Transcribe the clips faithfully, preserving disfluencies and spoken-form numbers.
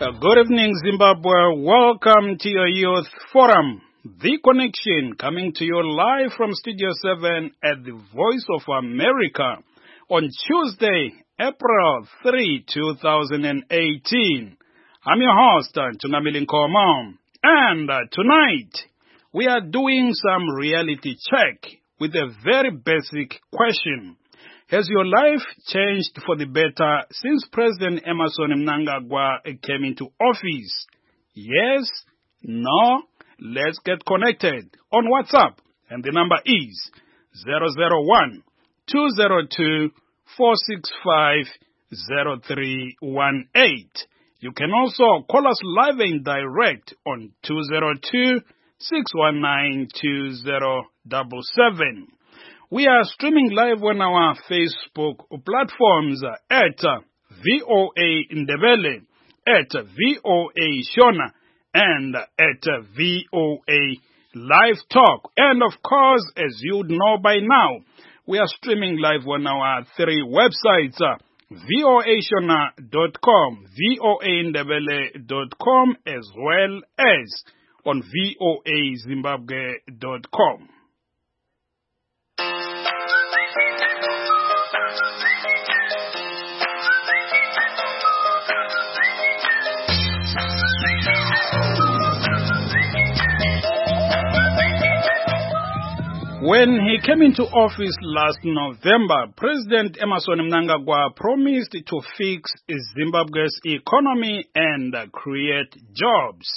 Uh, good evening, Zimbabwe. Welcome to your Youth Forum, The Connection, coming to you live from Studio seven at the Voice of America on Tuesday, April third, two thousand eighteen. I'm your host, Tungamili Nkomo, and uh, tonight we are doing some reality check with a very basic question. Has your life changed for the better since President Emmerson Mnangagwa came into office? Yes? No? Let's get connected on WhatsApp. And the number is zero zero one, two zero two, four six five, zero three one eight. You can also call us live and direct on two zero two, six one nine, two zero seven seven. We are streaming live on our Facebook platforms at V O A Ndebele, at V O A Shona, and at V O A Live Talk. And of course, as you know by now, we are streaming live on our three websites, V O A Shona dot com, V O A Ndebele dot com, as well as on V O A Zimbabwe dot com. When he came into office last November, President Emmerson Mnangagwa promised to fix Zimbabwe's economy and create jobs.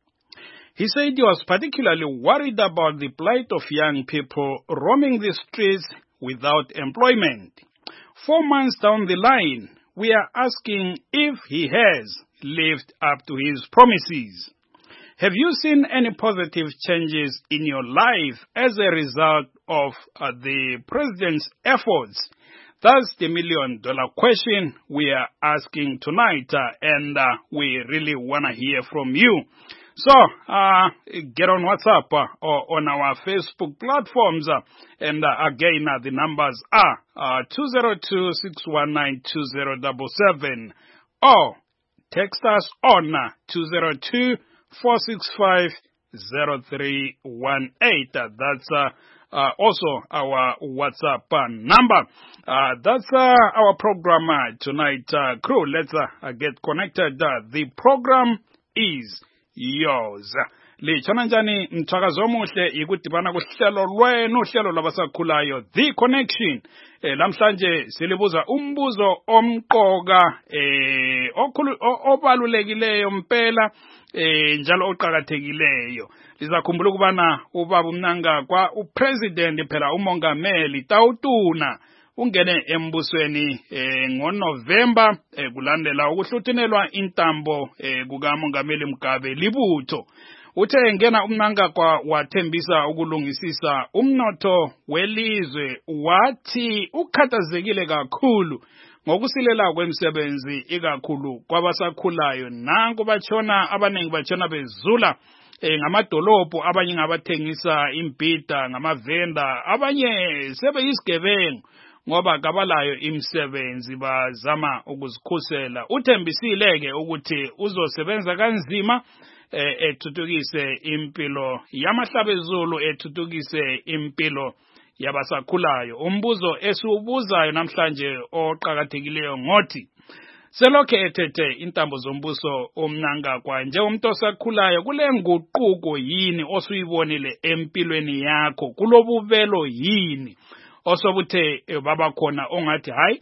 He said he was particularly worried about the plight of young people roaming the streets without employment. Four months down the line, we are asking if he has lived up to his promises. Have you seen any positive changes in your life as a result of uh, the president's efforts? That's the million dollar question we are asking tonight, uh, and uh, we really want to hear from you. So, uh, get on WhatsApp uh, or on our Facebook platforms, uh, and uh, again, uh, the numbers are uh, two zero two, six one nine, two zero seven seven, or text us on uh, two zero two, four six five, zero three one eight. Uh, that's uh, uh, also our WhatsApp uh, number. Uh, that's uh, our program uh, tonight, uh, crew. Let's uh, get connected. Uh, the program is yours. Lichana njani mthakazo omuhle ikudibana kuhlelo lwenu uhlelo labasakhulayo The Connection. Eh, lamhlanje silibuza umbuzo omqoka eh obalulekileyo mpela eh njalo oqhakathekileyo. Lizakhumbula ukubana ubaba uMnangagwa upresident phela umongameli Tawutuna ungene embusweni eh, ngoNovember eh, kulandela ukuhluthinelwa intambo eh, kukamongameli Mugabe Libutho. Uthe engena uMnangagwa wathembisa ukulungisisa umnotho welizwe, wathi ukhathazekile kakhulu ngokusilela kwemisebenzi ikakhulu kwabasakhulayo. Nanku batshona abanengi batshona bezula eh, ngamadolobho, abanye ngabathengisa impida, ngamavenda, abanye sebeyisigebengu ngoba kabalayo imisebenzi bazama ukuzikhusela. Uthembisile ke ukuthi uzosebenza kanzima eh, ethuthukise impilo yamahlabezulu, ethuthukise impilo yabasakhulayo. Umbuzo esiubuzayo namhlanje oqhakathekileyo ngothi, selokhe ethethe intambo zombuso uMnangagwa njengomuntu osakhulayo, kule nguquko yini osuyibonile empilweni yakho, kulobuvelo yini osobuthe baba khona ongathi hayi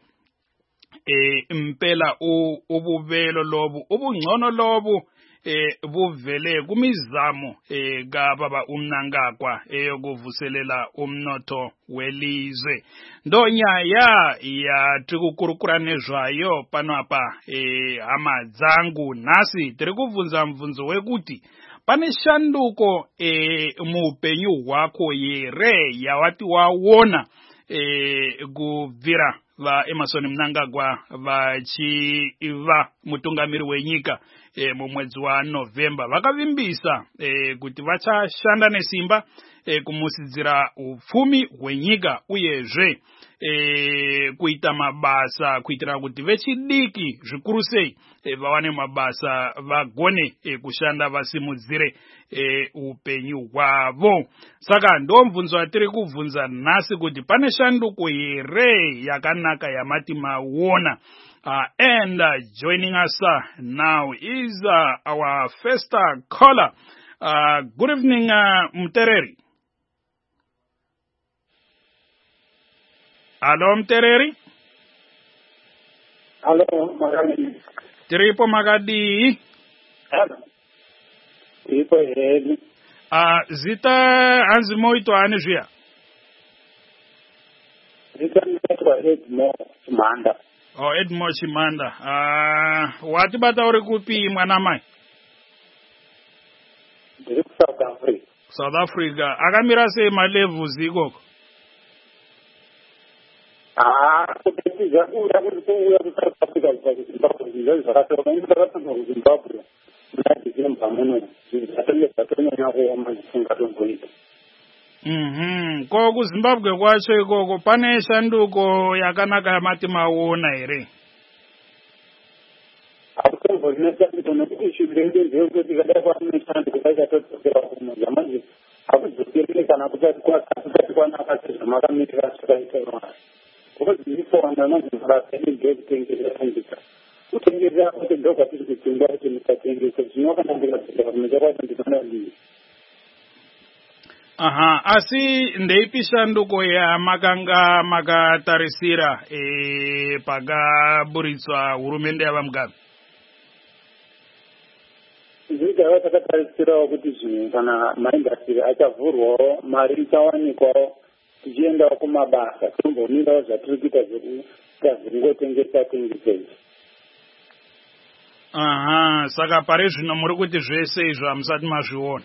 eh impela ubuvelo lobu ubungcono lobu eh buvele kumizamo eh kaBaba uMnangagwa eyokuvuselela umnotho welizwe. Ndonya ya ya tikukurukura nezvayo pano apa eh amadzangu nasi tiri kuvunza mvunzo wekuti pane shanduko eh muupenyu hwako here yawati waona eh kubvira va Emmerson Mnangagwa vachiva mutungamiri wenyika e, mumwedzi wa November vakavimbisa e, kuti vachashanda nesimba e, kumusidzira upfumi hwenyika uyezve e, kuita mabasa kuitira kuti vechidiki zvikuru sei e, vawane mabasa vagone e, kushanda vasimudzire e, upenyu hwavo. Saka ndomvunzo atiri kubvunza nhasi kuti pane shanduko here yakanaka yamati maona. Uh, and uh, joining us uh, now is uh, our first uh, caller. Uh, good evening, uh, Mtereri. Hello, Mtereri. Hello, Magadi. Tripo Magadi. Hello. Tripo Heli. Uh, zita anzi moito anizvia. Zita moito Edmo Chimanda. Oh, Edmo Chimanda. Uh, wati bata uri kupi mwana mai? South Africa. South Africa. Akamira sei malevu zikoko? Ah, kuti zakuda kuti kuuya ku South Africa kuZimbabwe zvizo zvakatoka ndakatoka kuZimbabwe. Ndadzimba muno. Zvatenge zvatonyanya kuoma zvisingatongoita. Mhm. Ko kuZimbabwe kwacho ikoko pane shanduko yakanaka yamati maona here? Akutombo zvinoshandika nokuti shuvenge ndeyekuti kada kwaane shanduko kachatodzokera kumudza manje akudzokerere kana kutati kwasati kwanaka sezvamakamitira zvakaita because ndifowanda mazimaraseenge kutengesa tengesa kutengesa kuti ndokwatiri kutenga kuti musatengesa zvinokanambira kuti chakwatandinoona ndii. Aha, asi ndeipi shanduko yamakanga makatarisira e, pakaburitswa hurumende yavaMugabe? Zvigava takatarisirawo kuti zvinhu kana maindastri achavhurwawo mari ichawanikwawo tichiendawo kumabasa tombomirawo zvatiri kuita zvekuita zvekungotengesa tengesa izvi. Aha, saka pari zvino muri kuti zvese izvo hamusati mazviona?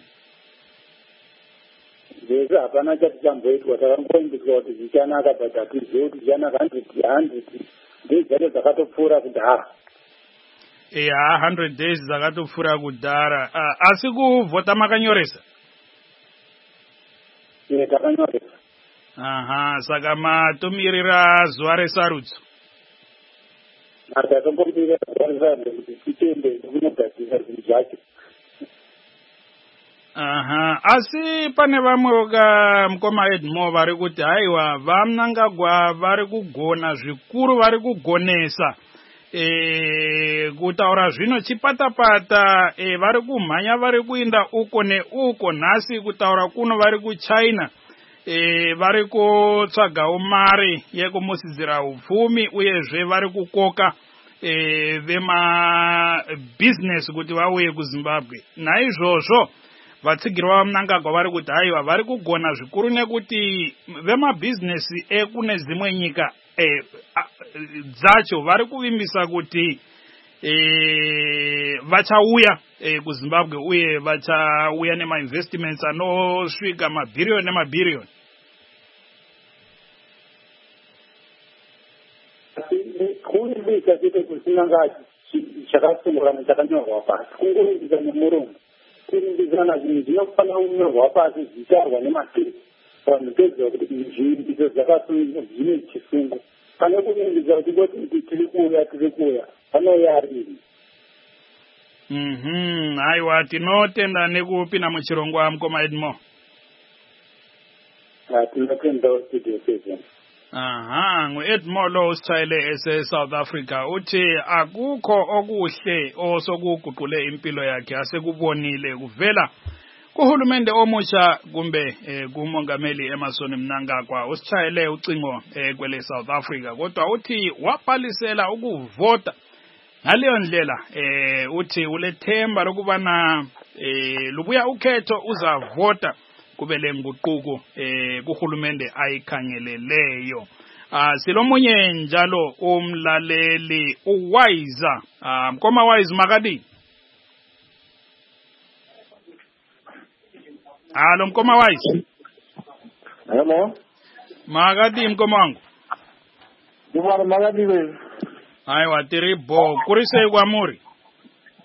Zvese hapana chati chamboitwa, takangoimbiswa kuti zvichanaka but hatizivi kuti zvichanaka hundred hundred days dzacho dzakatopfuura kudhara. Eya, hundred days dzakatopfuura kudhara. Uh, asi kuvhota makanyoresa? Ie, takanyoresa. Aha, saka matomirira zuva resarudzo? Tatombomirira zuva resarudzo kuti tichende kunogadzira zvinhu zvacho. Aha, asi pane vamwe ka mukoma Edmo vari kuti haiwa vaMnangagwa vari kugona zvikuru vari kugonesa e, kutaura zvino chipatapata e, vari kumhanya vari kuinda uko neuko nhasi kutaura kuno vari kuChina e, vari kutsvagawo mari yekumusidzira upfumi uyezve vari kukoka e, vemabusiness kuti vauye kuZimbabwe. Naizvozvo vatsigirwa vaMnangagwa vari kuti haiwa vari kugona zvikuru nekuti vemabhizinesi ekune dzimwe nyika e, dzacho vari kuvimbisa kuti e, vachauya e, kuZimbabwe uye vachauya nemainvestments anosvika mabhiriyoni nemabhiriyoni. Kuvimbisa chete kusinanga chakasungurana chakanyorwa pasi kungovimbisa nemuromo kuvimbisana zvinhu zvinofanira kunyorwa pasi zvitarwa nematiri vanhu toziva kuti zvivimbiso zvakasungwa zvine chisungo pane kuvimbisa kuti kuti tiri kuuya tiri kuuya vanouya ariri. Mhm, haiwa tinotenda nekupinda muchirongwa mukoma Edmo. Tinotendawo studio seven. Aha, ngu-Edmo lo usitshayele ese-South Africa uthi akukho okuhle osokuguqule impilo yakhe asekubonile kuvela kuhulumende omutsha kumbe eh, kumongameli Emmerson Mnangagwa. Usitshayele ucingo eh, kwele South Africa kodwa uthi wabhalisela ukuvota ngaleyo ndlela eh, uthi ulethemba lokubana eh, lubuya ukhetho uzavota kube lenguquko eh kuhulumende ayikhangeleleyo. Ah silomunye njalo umlaleli uWise. Ah mkoma Wise Makadi. Alo mkoma Wise. Hello. Makadi mkoma wangu. Ndibona Makadi wewe. Aiwa tiribo kurise kwa muri.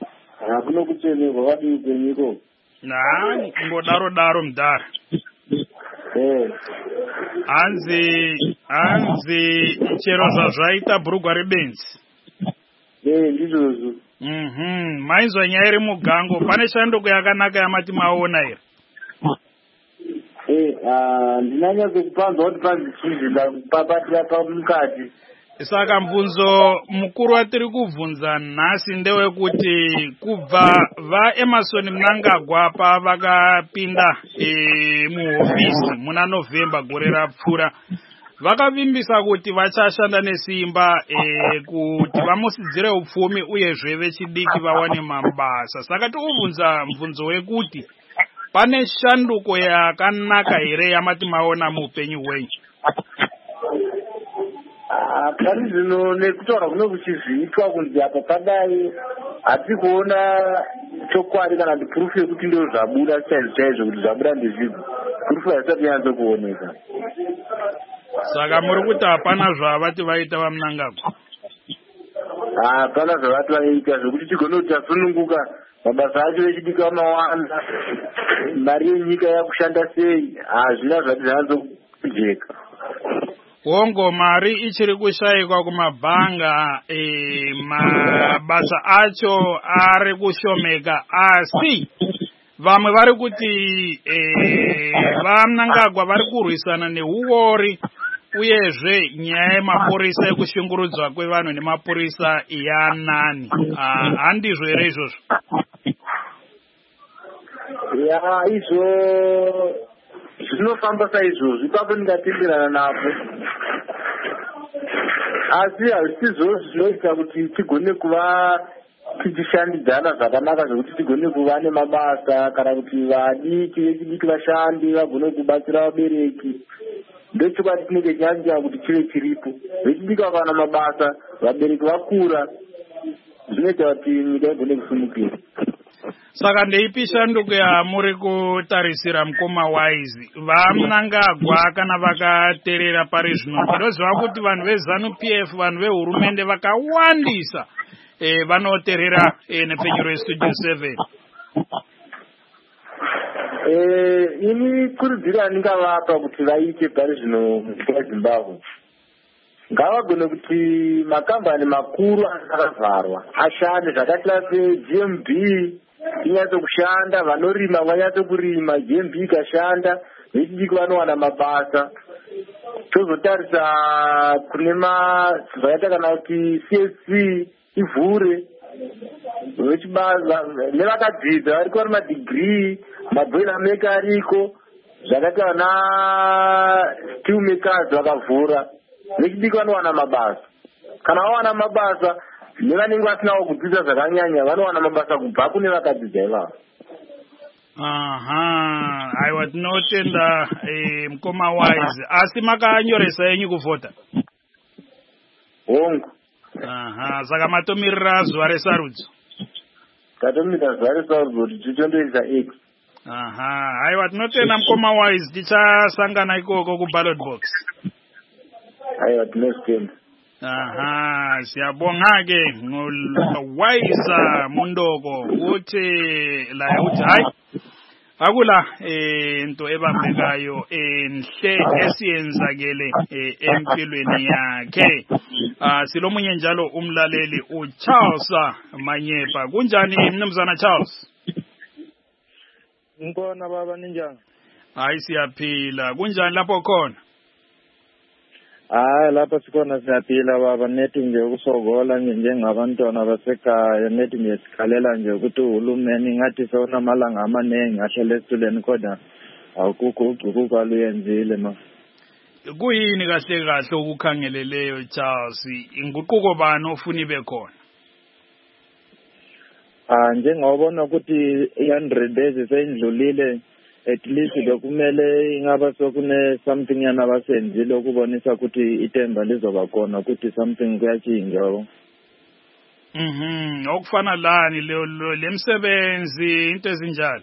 Akuno kuchele wakati upenyiko. Na ngodaro daro mdara. Eh. Hanzi hanzi chero zvazvaita bhurugwa rebenzi. Eh, ndizvozvo. Mhm, maizwa nyaya iri mugango, pane shanduko yakanaka yamati maona here? Eh, ah, ndinanyatso kupanzwa kuti panzichizvinda pabatira pamukati. Saka mvunzo mukuru watiri kubvunza nhasi ndewekuti kubva vaEmmerson Mnangagwa pavakapinda e, muhofisi muna November gore rapfuura, vakavimbisa kuti vachashanda nesimba e, kuti vamusidzire upfumi uyezve vechidiki vawane mabasa. Saka tikubvunza mvunzo wekuti pane shanduko yakanaka here yamati maona muupenyu hwenyu? Pani zvino nekutaura kuno kuchizviitwa kunzi apa padai hati kuona chokwadi kana kuti proof yekuti ndo zvabuda chaizvo chaizvo kuti zvabuda ndezvibvo. Proof haisati yanze kuoneka. Saka muri kuti hapana zvavati vaita vaMnangagwa? Hapana zvavati vaita zvokuti tigone kuti tasununguka mabasa acho echidiki amawanda, mari yenyika yakushanda sei, hazvina zvati zvanze kujeka. Wongo mari ichiri kushayikwa kumabhanga, e, mabasa acho ari kushomeka, asi vamwe vari kuti e, vaMnangagwa vari kurwisana nehuori uyezve nyaya yemapurisa ekushungurudzwa kwevanhu nemapurisa yanani. Handizvo here izvozvo? Ya, izvo zvinofamba saizvozvo, ipapo ndingatenderana napo. Asi hazvisizvo zvinoita kuti tigone kuva tichishandidzana zvakanaka zvokuti tigone kuva nemabasa kana kuti vadiki vechidiki vashandi vagone kubatsira vabereki. Ndochokwadi tinenge tichinyanya kuti chive chiripo. Vechidiki vakawana mabasa, vabereki vakura, zvinoita kuti nyika igone kusimukira. Saka ndeipi shanduko yamuri kutarisira mukoma Wise? VaMnangagwa kana vakaterera pari zvino, ndinoziva kuti vanhu veZanu P F, vanhu vehurumende vakawandisa e, vanoterera e, nepenyu reStudio seven. Eh, ini kurudziro yandingavapa kuti vaite pari zvino munyika yeZimbabwe, ngavagone kuti makambani makuru akavharwa ashande zvakaita seG M B inyatso kushanda, vanorima vanyatso kurima, G M B ikashanda, vechidiki vanowana mabasa. Tozotarisa kune zvakaita kana kuti C S C ivhure, nevakadzidza variko vari madegree, maboiler maker ariko, zvakaita vana steel makers vakavhura, vechidiki vanowana mabasa. Kana vawana mabasa, nevanenge vasinawo kudzidza zvakanyanya vanowana mabasa kubva kune vakadzidza ivavo. Aha, aiwa tinotenda e, mukoma Wise. Asi makanyoresa yenyu kuvhota? Hongu. Aha, saka matomirira zuva resarudzo? Tatomira zuva resarudzo kuti tichondoisa eight. Aha, aiwa tinotenda mukoma Wise, tichasangana ikoko kuballot box. Aiwa tinotenda. Aha, siyabonga-ke Wise Mundoko uthi la uthi hayi akula into ebambekayo enhle esiyenzakele empilweni yakhe. Silomunye njalo umlaleli uCharles Manyepa. Kunjani mnumzana Charles? Ngibona baba ninjani? Hayi siyaphila. Kunjani lapho khona? Hayi lapha sikhona siyaphila baba, nethi nje ukusokola nje njengabantwana basekhaya, nethi nje sikhalela nje ukuthi uhulumeni ngathi sona amalanga amaningi ahlele esituleni kodwa awukukho ucukuko aluyenzile ma. Kuyini kahle kahle ukukhangeleleyo Charles? Inguquko bani ofuna ibe khona? Ah, njengobona ukuthi one hundred days seyindlulile, at least bekumele ingaba sokune something yana basenzile ukubonisa ukuthi itemba lizoba khona ukuthi something kuyachinja. Mhm, okufana lani lemsebenzi into ezinjalo?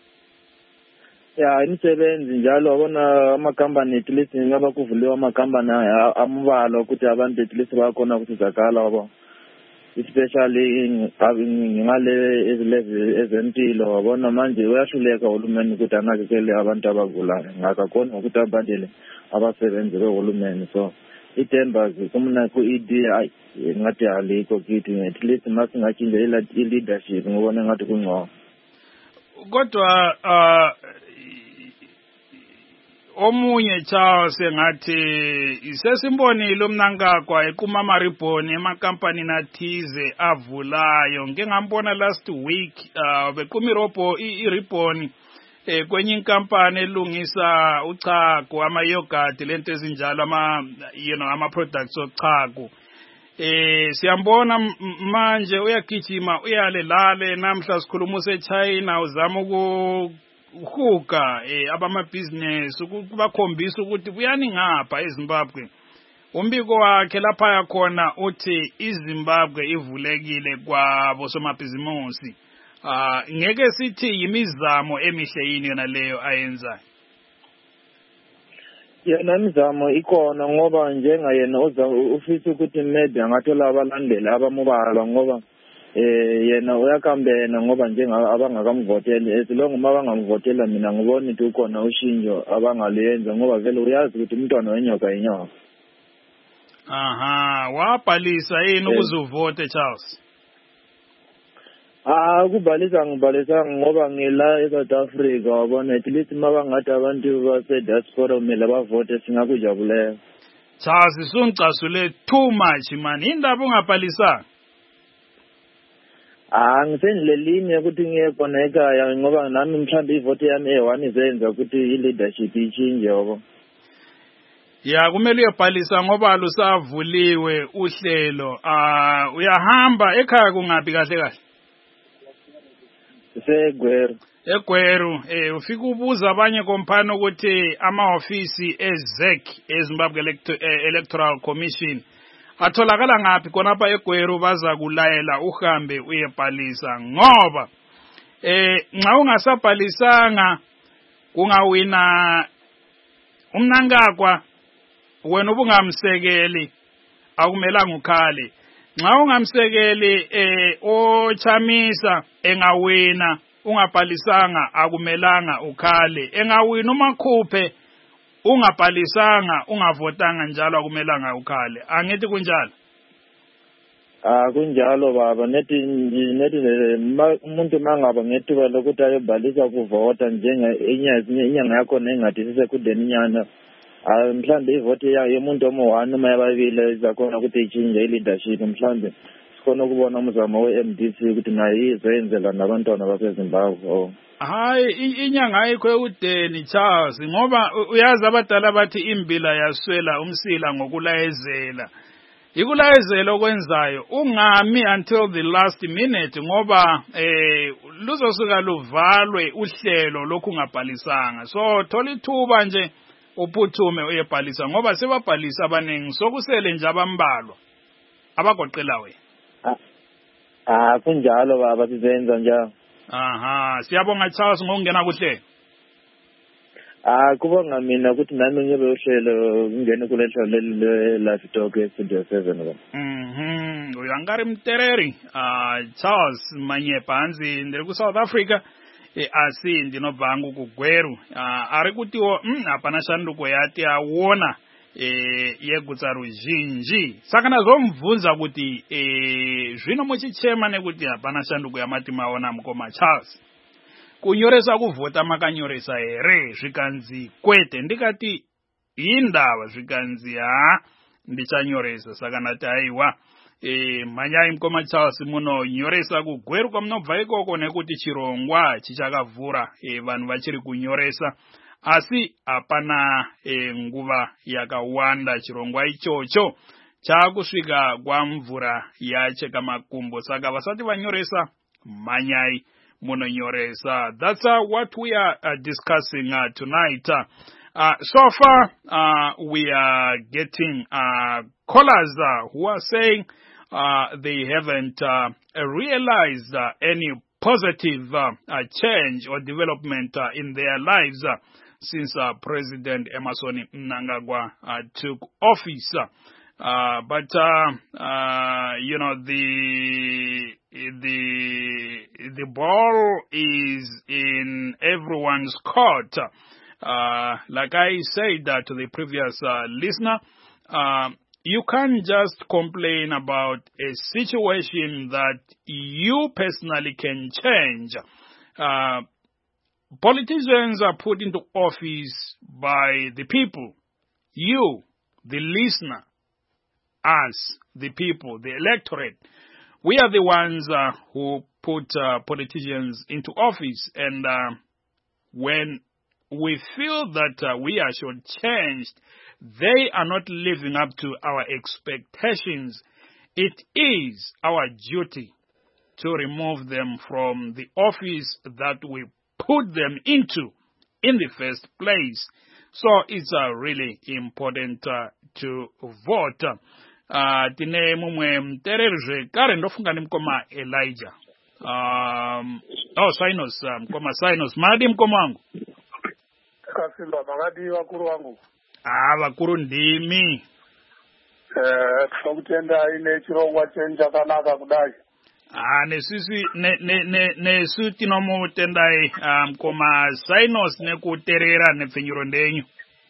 Ya, imisebenzi njalo abona amakhampani at least ingaba kuvuliwa amakhampani amubalo ukuthi abantu at least bakhona ukusizakala wabo. especially ngale ezileve ezempilo wabona manje uyahluleka uhulumeni ukuthi anakekele abantu abagulayo ngakakhona ukuthi abandele abasebenzi behulumeni. So ithemba kumna ku-E D I ngathi alikho kithi, at least masingatshintsha i-leadership ngibona ngathi kungcono. Kodwa uh omunye Charles engathi isesimbonile uMnangagwa eqhuma amaribhoni emakampani nathize avulayo. Ngeke ngambona last week uh beqhuma irobho iribhoni eh kwenye inkampani elungisa uchago, ama yogurt, lento ezinjalo, ama you know ama products ochago. Eh siyambona manje uyagijima uyale lale, namhla sikhuluma useChina uzama uku uhuka eh abama business ukubakhombisa ukuthi buyani ngapha eZimbabwe. Umbiko wakhe lapha yakhona uthi iZimbabwe ivulekile kwabo somabhizimusi. Ah ngeke sithi yimizamo emihle yini yona leyo ayenza. Yena imizamo ikona ngoba njenga yena uza ufisa ukuthi maybe angathola abalandeli abamubala ngoba eh yena uyakambena ngoba njenga abangakamvoteli esilongo uma bangamvotela mina ngibona ukuthi ukona ushinjo abangaliyenza ngoba vele uyazi ukuthi umntwana wenyoka inyoka. Aha, wabhalisa yini ukuzovote Charles? Ah kubhalisa ngibhalisa ngoba ngila eSouth Africa wabona at least mabangathi abantu base diaspora kumele bavote singakujabulela. Charles isungicasule too much man, indaba ungabhalisa. Ah ngisendleleni ukuthi ngiye khona ekhaya ngoba nami mhlambe ivote yami e-one izenza ukuthi i-leadership ichinje yabo. Ya kumele uyabhalisa ngoba lusavuliwe uhlelo. Ah uyahamba ekhaya kungapi kahle kahle? Segweru. Egweru eh ufika ubuza abanye komphana ukuthi ama office eZ E C eZimbabwe Electoral Commission atholakala ngapi khona apha eGweru baza kulayela uhambe uyebhalisa ngoba eh nxa ungasabhalisanga kungawina uMnangagwa wena ubungamsekeli akumelanga ukhale. Nxa ungamsekeli eh oChamisa engawina ungabhalisanga akumelanga ukhale. Engawina uMakhuphe ungabhalisanga ungavotanga njalo akumelanga ukhale. Angithi kunjalo? Ah kunjalo baba, nethi nethi umuntu mangaba ngethuba lokuthi ayobhalisa kuvota njenga inyanga yakho nengathi sisekudeni nyana. Ah mhlambe ivote yomuntu omu-one uma yababili izakhona ukuthi ichinje i-leadership mhlambe sikhona ukubona umzamo we-M D C ukuthi nayo izenzela nabantwana baseZimbabwe. Hayi inyanga ayikho ekudeni Charles ngoba uyazi abadala bathi imbila yaswela umsila ngokulayezela. Ikulayezela okwenzayo ungami until the last minute ngoba eh luzosuka luvalwe uhlelo lokhu ungabhalisanga. So thola ithuba nje uphuthume uyebhalisa ngoba sebabhalisa abaningi sokusele nje abambalwa abagoqela wena. Ah kunjalo baba sizenza njalo. Aha siyabonga Charles ngokungena kuhle. Ah kubonga mina ukuthi nami ngibe uhlelo ngene kule hlelo le Live Talk eStudio seven ba. Mhm uyangari mtereri ah Charles Manyephansi ndiri ku South Africa e asindi no bangu ku Gweru ah ari kutiwo mm apana shanduko yati awona eh yegutsa ruzhinji saka nazomvunza kuti eh zvino muchichema nekuti apana shanduko yamati maona mukoma Charles kunyoresa kuvhota makanyoresa here zvikanzi kwete ndikati indava zvikanzi ha ndichanyoresa saka nati aiwa eh manyai mukoma Charles muno nyoresa kugweru kwamunobva ikoko nekuti chirongwa chichakavhura eh vanhu vachiri kunyoresa asi apana e, nguva yakawanda chirongwa ichocho chakusvika kwamvura yacheka makumbo saka vasati vanyoresa manyai munonyoresa. That's uh, what we are uh, discussing uh, tonight. Uh, uh, so far uh, we are getting uh, callers uh, who are saying uh, they haven't uh, realized uh, any positive uh, uh, change or development uh, in their lives uh, since uh, President Emmerson Mnangagwa uh, took office. Uh, but, uh, uh, you know, the, the, the ball is in everyone's court. Uh, like I said uh, to the previous uh, listener, uh, you can't just complain about a situation that you personally can change. Uh, politicians are put into office by the people. You, the listener, us, the people, the electorate, we are the ones uh, who put uh, politicians into office. And uh, when we feel that uh, we are shortchanged, they are not living up to our expectations, it is our duty to remove them from the office that we put them into in the first place. So it's uh, really important uh, to vote. Uh, tine mumwe mtererje kare ndofunga ni mkoma Elijah. Um, oh, Sinus, uh, mkoma Sinus. Madi mkoma wangu? Kasimba, magadi wakuru wangu. Ah, wakuru ndimi. Eh, tukutenda ine chirongwa chenja kanaka kudai. Ah, nesisi ne ne ne nesu tinomu tendai um, koma Sinus ne kuterera ne finyiro ndenyu.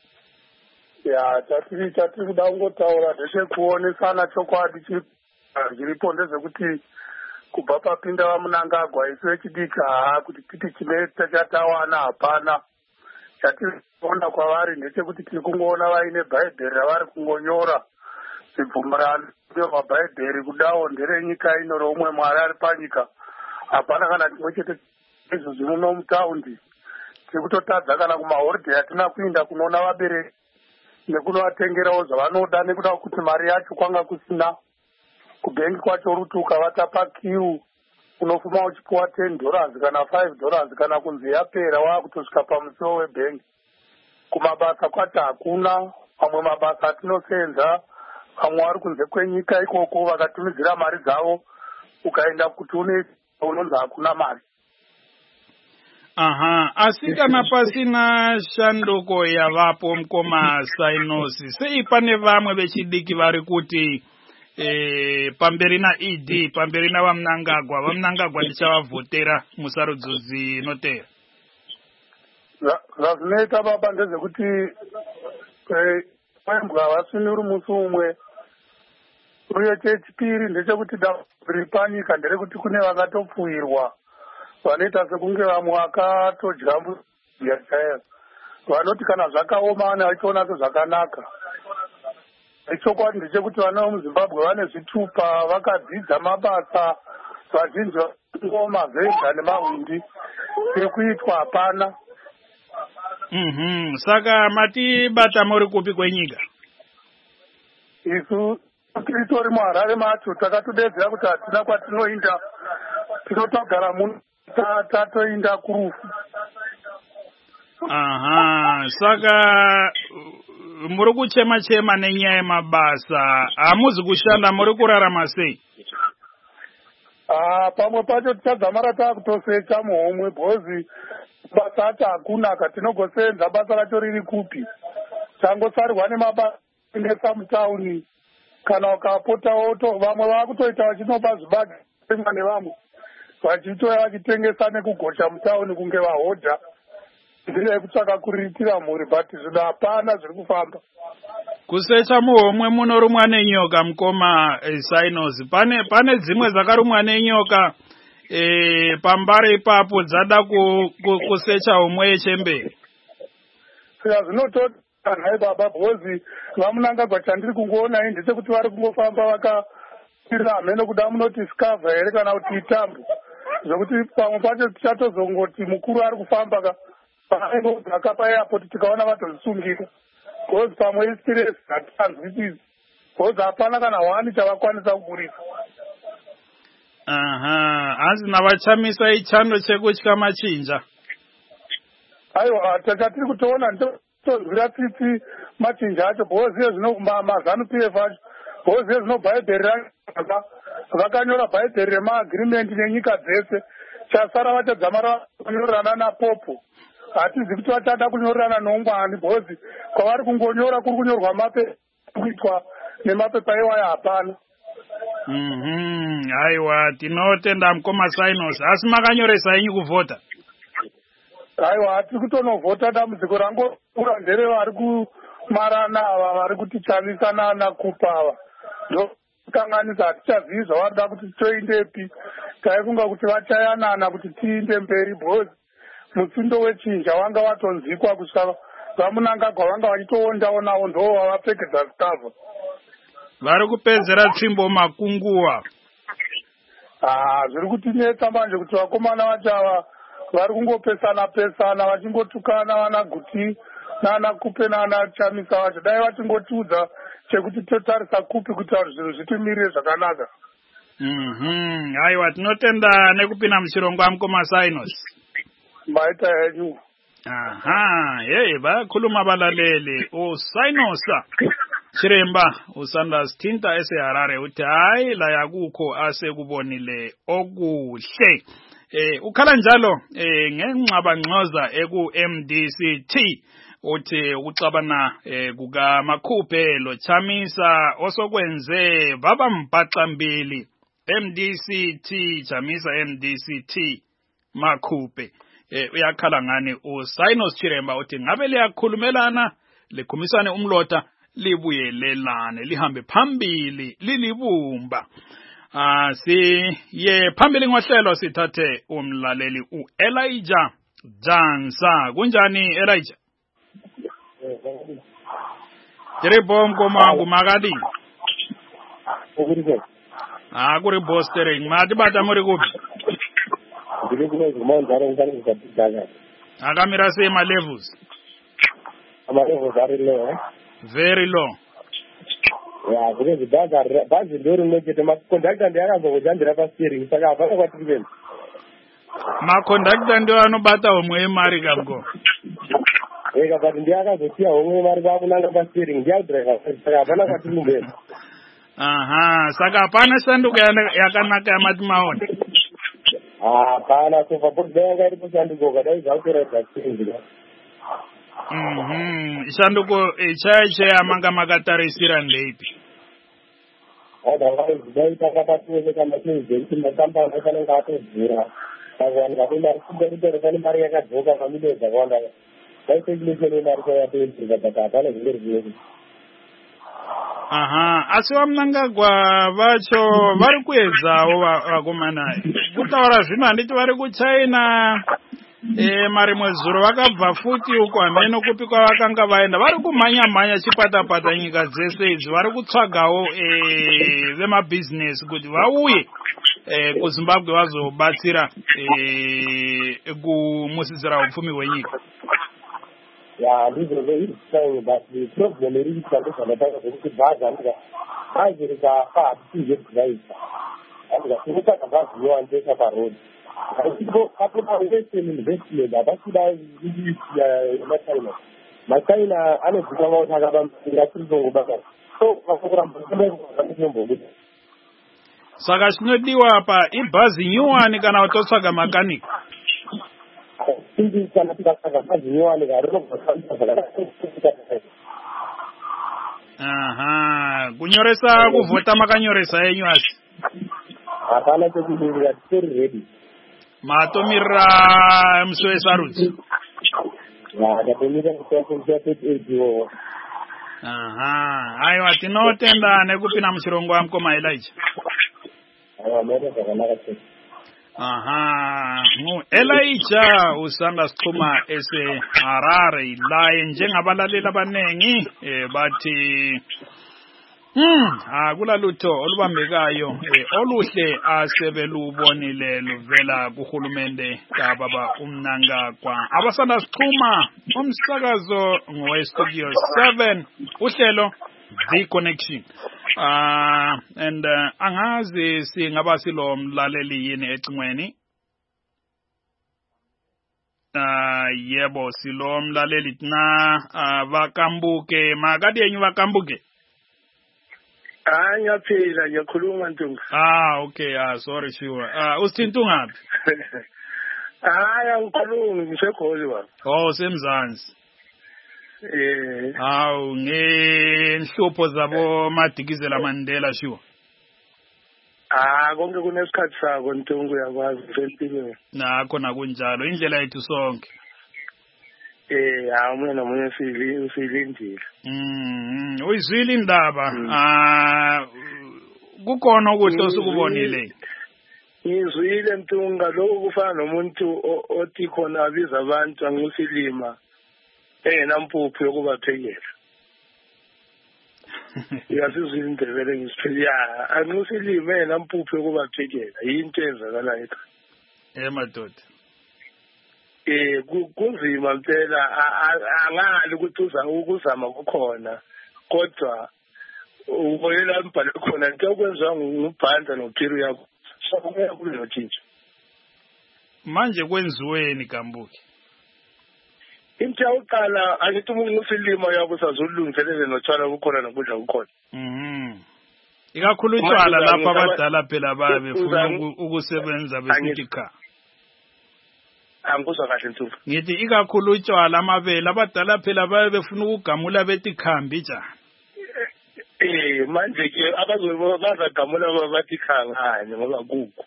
Ya, chatiri chatiri kudango taura deshe kuonesana chokwadi chiripo ndezvekuti kubva papinda vamunangagwa isu vechidiki haa kuti titi chinoita chatawana hapana. Chatiriona kwavari ndechekuti tiri kungoona vaine bhaibheri ravari kungonyora zvibvumirano mabhaibheri kudawo nderenyika ino romwe mwari ari panyika. Hapana kana chimwe chete izvo zvimuno mutaundi. Tiri kutotadza kana kumahoridheyi atina kuinda kunoona vabereki nekunovatengerawo zvavanoda nekuda kuti mari yacho kwanga kusina. Kubhengi kwacho ruti ukavata kiu unofuma uchipuwa ten dollars kana five dollars kana kunzi yapera wakutosvika pamusiwo webhengi. Kumabasa kwacho hakuna. Mamwe mabasa atinosenza vamwe vari kunze kwenyika ikoko vakatumidzira mari dzavo ukaenda kuti une unonzi hakuna mari. Aha, asi kana pasina shandoko yavapo mkoma Sinus, sei pane vamwe vechidiki vari kuti eh, pamberi na E D, pamberi na vamunangagwa, vamunangagwa ndichavavhotera musarudzo dzinotera. Zvazvinoita baba ndezvekuti kwembwa havasvinuri musi umwe. Uye chechipiri ndechekuti dambudziko riri panyika nderekuti kune vakatopfuurwa vanoita sekunge vamwe vakatodya mbuya chaiyo. Vanoti kana zvakaoma vane vachiona sezvakanaka. Nechokwadi ndechekuti vana vemuZimbabwe vane zvitupa, vakadzidza mabasa, vazhinji vangoma vega nemahwindi. Tiri kuitwa hapana. Mhm, saka matibata muri kupi kwenyika? Isu titori muHarare macho takatodedzera kuti hatina kwatinoinda, tinotogara muno tatoinda kurufu. Aha, saka muri kuchema chema nenyaya yemabasa, hamuzi kushanda, muri kurarama sei? Ah, pamwe pacho tichadzamara takutosecha muhomwe bhozi basa acho hakuna katinogosenza basa racho riri kupi. Tangosarirwa nemabasa endesa mutauni kana ukapotawo vamwe vakutoita vachinopa zvibage semwa nevamwe vachitoya vachitengesa nekugosha mutauni kunge vahodha nzira yekutsvaka kuriritira mhuri but zvino hapana zviri kufamba. Kusecha muhomwe munorumwa nenyoka mkoma eh, Sinus. Pane pane dzimwe dzakarumwa nenyoka eh, pambare ipapo dzada ku, ku, kusecha homwe yechemberi. Saka zvinototi hai baba bhozi vamunangagwa chandiri kungoona iyi ndechekuti vari kungofamba vakapirira hameno kuda munoti skavha here kana kuti itambo zvokuti pamwe pacho tichatozongoti mukuru ari kufamba ka paaingodzaka paairport tikaona vatozvisungira bhozi pamwe istiresi hatianzwisisi bhozi hapana kana hwani chavakwanisa kuburisa. Aha, hazina vachamisa ichando chekutya machinja. Aiwa, chatiri kutoona tozvira tsitsi machinja acho bhozi ezvino mazanu P F acho bhozi ezvino bhaibheri raka vakanyora bhaibheri remaagreement nenyika dzese chasara vachadzamara kunyorerana napopo. Hatizi kuti vachada kunyorerana noungwani bhozi kwavari kungonyora kuri kunyorwa mape kuitwa nemapepa iwayo hapana. Mhm, aiwa tinotenda mukoma Sinus. Asi makanyoresa henyu kuvhota? Aiwa hatiri kutonovhota, dambudziko rangu kura ndere vari kumarana ava vari kutichavisa naanakupa ava. Ndokanganisa hatichazivi zvavarida kuti toindepi. Taifunga kuti vachayanana kuti tiinde mberi because mutsindo wechinja wanga watonzikwa kusvika vamunangagwa vanga vachitoondawo nawo ndo wavapfekedza zvikavha. Vari kupedzera tsvimbo makunguwa. Ah, zviri kutinetsa manje kuti vakomana vachava vari kungopesana pesana vachingotukana vana Guti nana Kupe nana Chamisa vacho. Dai vachingotiudza chekuti totarisa kupi kuti zvinhu zvitimirire zvakanaka. Mhm, aiwa tinotenda nekupinda muchirongwa mukoma Sinus. Maita henyu. Aha, hey, bakhuluma balaleli uSinus Chiremba uSanders Thinta eseHarare uthi hayi la yakukho asekubonile okuhle. Eh ukhala njalo eh ngenxabangxoza eku M D C T uthi ukuxabana eh kuka Makhuphe lo Chamisa osokwenze baba mbhaxambili M D C T Chamisa M D C T Makhuphe. Eh uyakhala ngani uSinus Chiremba uthi ngabe liyakhulumelana likhumisane umlota libuyelelane lihambe phambili lilibumba. Ah si ye phambili ngohlelo sithathe umlaleli uElijah Jansa. Kunjani Elijah? Direbo mkoma ngumakadi. Ukurize. Ah kuri bostering mati bata muri kuphi? Ndiri kuno zimondaro ngani ngidala. Akamira sema levels. Ama levels are low. Eh? Very low. Ya kule zidaga bazi ndori nokete ma conductor ndi akazo kujandira pa steering saka apana kwati kubeni. Ma conductor ndio anobata omwe mari kamgo. Eka but ndi akazo tia omwe mari ba kunanga pa steering ndi driver saka apana kwati kubeni. Aha, saka apana sanduka yakanaka ya mati maoni. Ah, pana so papo denga iri kusanduko kadai zvakura zvakiri. Mhm, sanduko echache amanga makatarisira ndeipi. Otherwise, they talk about the machines, the company is not to zero. As one government is the very area of Boga family is the one that they think we can market to the Tata is very good. Aha, asiwamnanga kwa vacho vari kuedzawo vakomana. Kutaura zvino handiti vari kuChina. Eh mari mwezuro vakabva futi uko ameno kupi kwa vakanga vaenda vari kumhanya mhanya chipata pata nyika dzese idzi vari kutsvagawo eh vema business kuti vauye eh kuZimbabwe vazobatsira eh kumusidzira upfumi hwenyika. Yeah, this is very interesting, but the problem is that the Tata is very bad and I get a hard to get right. And the people that have you on this road. People happen to invest in investment. That's why this is my China. My China, I don't know how to have a so program. Saka chinodiwa apa ibhazi nyuwani kana utotsvaga mechanic. Hindi kana tsvaga bhazi nyuwani garo. Aha, kunyoresa kuvhota makanyoresa yenyu asi. Hapana chekumbira story ready. Matomirira musi wesarudzi. Ya, ndatomira kusapo Aha, aiwa tinotenda nekupinda muchirongo wamukoma Elijah. Aiwa, mera zvakanaka sei. Aha, mu Elijah usanda sichuma ese Harare laye njengabalaleli abanengi eh bathi Hmm, akula lutho olubambekayo oluhle asebelubonile luvela kuhulumende kababa uMnangagwa. Abasanda sichuma umsakazo ngowe Studio seven uhlelo The Connection. Uh, and uh, angazi singaba silo mlaleli yini ecingweni. Uh, yebo silo mlaleli tina uh, vakambuke makadi yenyu vakambuke. Ah, ngiyaphila ngiyakhuluma Ntunga. Ah, okay, ah sorry sure. Ah, usithinta ungaphi? Ah, ngikhuluma ngiseGoli baba. Oh, semzansi. eh hawu ngenhlupho zabo Madikizela Mandela sure ah konke kunesikhathi sako Ntungu uyakwazi empilweni nakho nakunjalo indlela yethu sonke eh hawu mina munye sili usilindile mhm uyizwile indaba ah kukhona ukuthi osukubonile ngizwile Ntunga lokho kufana nomuntu othi khona abiza abantu angusilima engenampuphu yokubaphekela yasizwile indebele ngisiphiya angusilima engenampuphu yokubaphekela yinto enzakalayo ekhaya eh madoda eh kunzima impela angali ukuthi uza ukuzama kukhona kodwa uboyela mbhalo khona into okwenziwa ngubhanda noPhiri yakho sokuya kulo tshintsho manje kwenziweni Gambuki into yokuqala angithi umuntu usilima yabo sazolungiselele notshwala bukhona nokudla kukhona mhm ikakhulu utshwala lapha abadala phela babe befuna ukusebenza besithi cha angikuzwa kahle Ntufu ngithi ikakhulu utshwala amabele abadala phela babe befuna ukugamula bethi khambi njani eh manje ke abazoba bazagamula bathi khangani ngoba kukho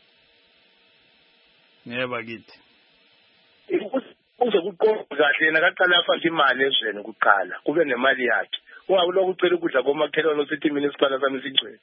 yeba kithi uze kuqoqa kahle yena kaqala afake imali ezweni kuqala kube nemali yakhe ungabe lokucela ukudla komakhelwane osithi mina isiqala sami sigcwele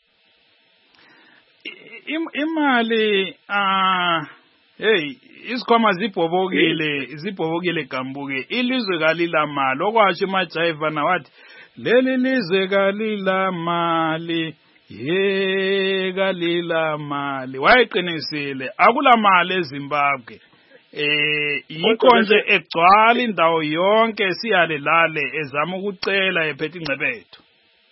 imali ah hey isikhwama zibhobokile zibhobokile Gambuke ilizwe kalila mali okwasho maJaiva nawathi leli lizwe kalila mali ye kalila mali wayeqinisile akula mali eZimbabwe eh yikho nje egcwala indawo yonke siyale lale ezama ukucela ephethe ingcebethu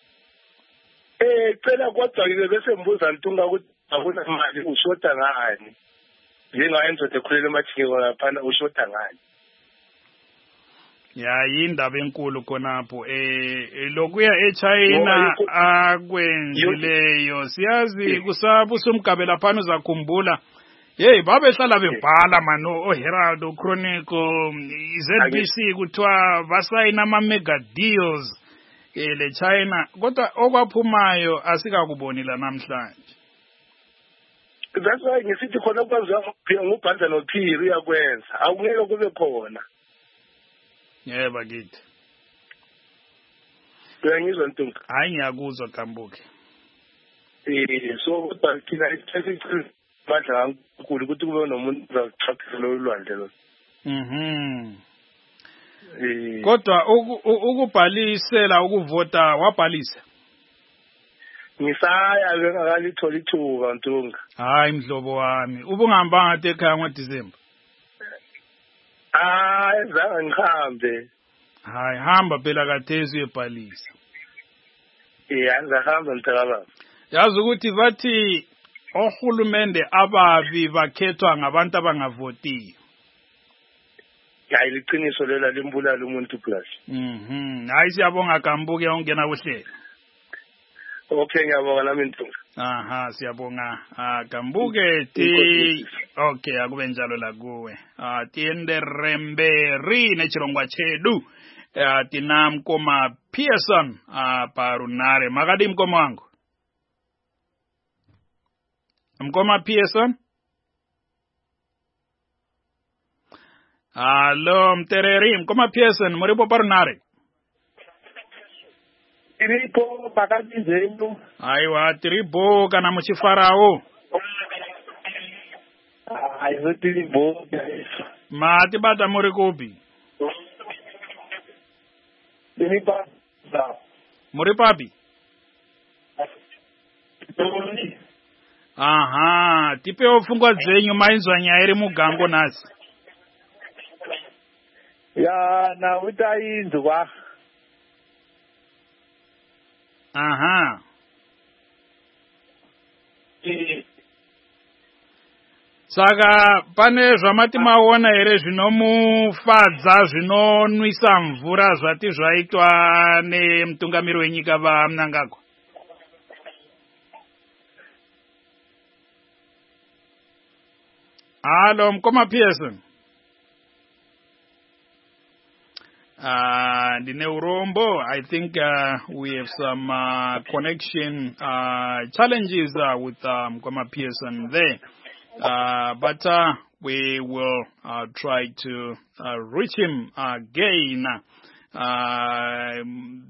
eh cela kodwa ke bese mbuza Ntunga ukuthi akuna mali ushota ngani njengayenza ekhulele emajikeni lapha ushota ngani ya yindaba enkulu khonapho eh lokuya eChina akwenzileyo siyazi kusaba usumgabela phana uzakhumbula hey babehlala bebhala mano o Herald o Chronicle Z B C kuthiwa basayina ama mega deals eh le China kodwa okwaphumayo asikakubonila namhlanje that's why ngisithi khona kwaziwa ngubhanda noPhiri uyakwenza akungeke kube khona yeba kithi uyangizwa Ntunga hayi ngiyakuzwa Gambuke eh so kodwa thina isicelo badla kakhulu ukuthi kube nomuntu ozachaphela ulwandle lo mhm eh kodwa ukubhalisela ukuvota wabhalisa ngisaya bengakalithola ithuba Ntunga hayi mhlobo wami ubungihambanga ngathi ekhaya ngoDisemba ah ezange ngihambe hayi hamba phela kathesi uyebhalisa eh angahamba mntakababa yazi ukuthi bathi ohulumende ababi bakhethwa ngabantu abangavotiyo hayi liqiniso lela limbulala umuntu plus mhm hayi siyabonga Gambuke ongena kuhlelo okay ngiyabonga nami Ntunga aha siyabonga ah Gambuke ti okay akube njalo la kuwe ah tiende remberi nechirongwa chedu ah tinam koma Pearson ah parunare makadi mkoma wangu mkoma Pearson Allo mtereri mkoma Pearson muripo parunare Tiripo pakati zenu. Aiwa tiripo kana muchifarao. Aiwa tiripo. Mati bata muri kupi? Tiripa. Muri papi? Aha, tipe ofungwa zenyu mainzwa nyairi mugango nasi. Ya na utainzwa. Aha. Saka pane zvamati maona here zvinomufadza zvinonwisa mvura zvati zvaitwa nemutungamiri wenyika vaMnangagwa. Halo mkoma Pearson. Uh, the Neurombo, I think uh, we have some uh, connection uh, challenges uh, with um, Mkoma Pearson there. Uh, but uh, we will uh, try to uh, reach him again. Uh,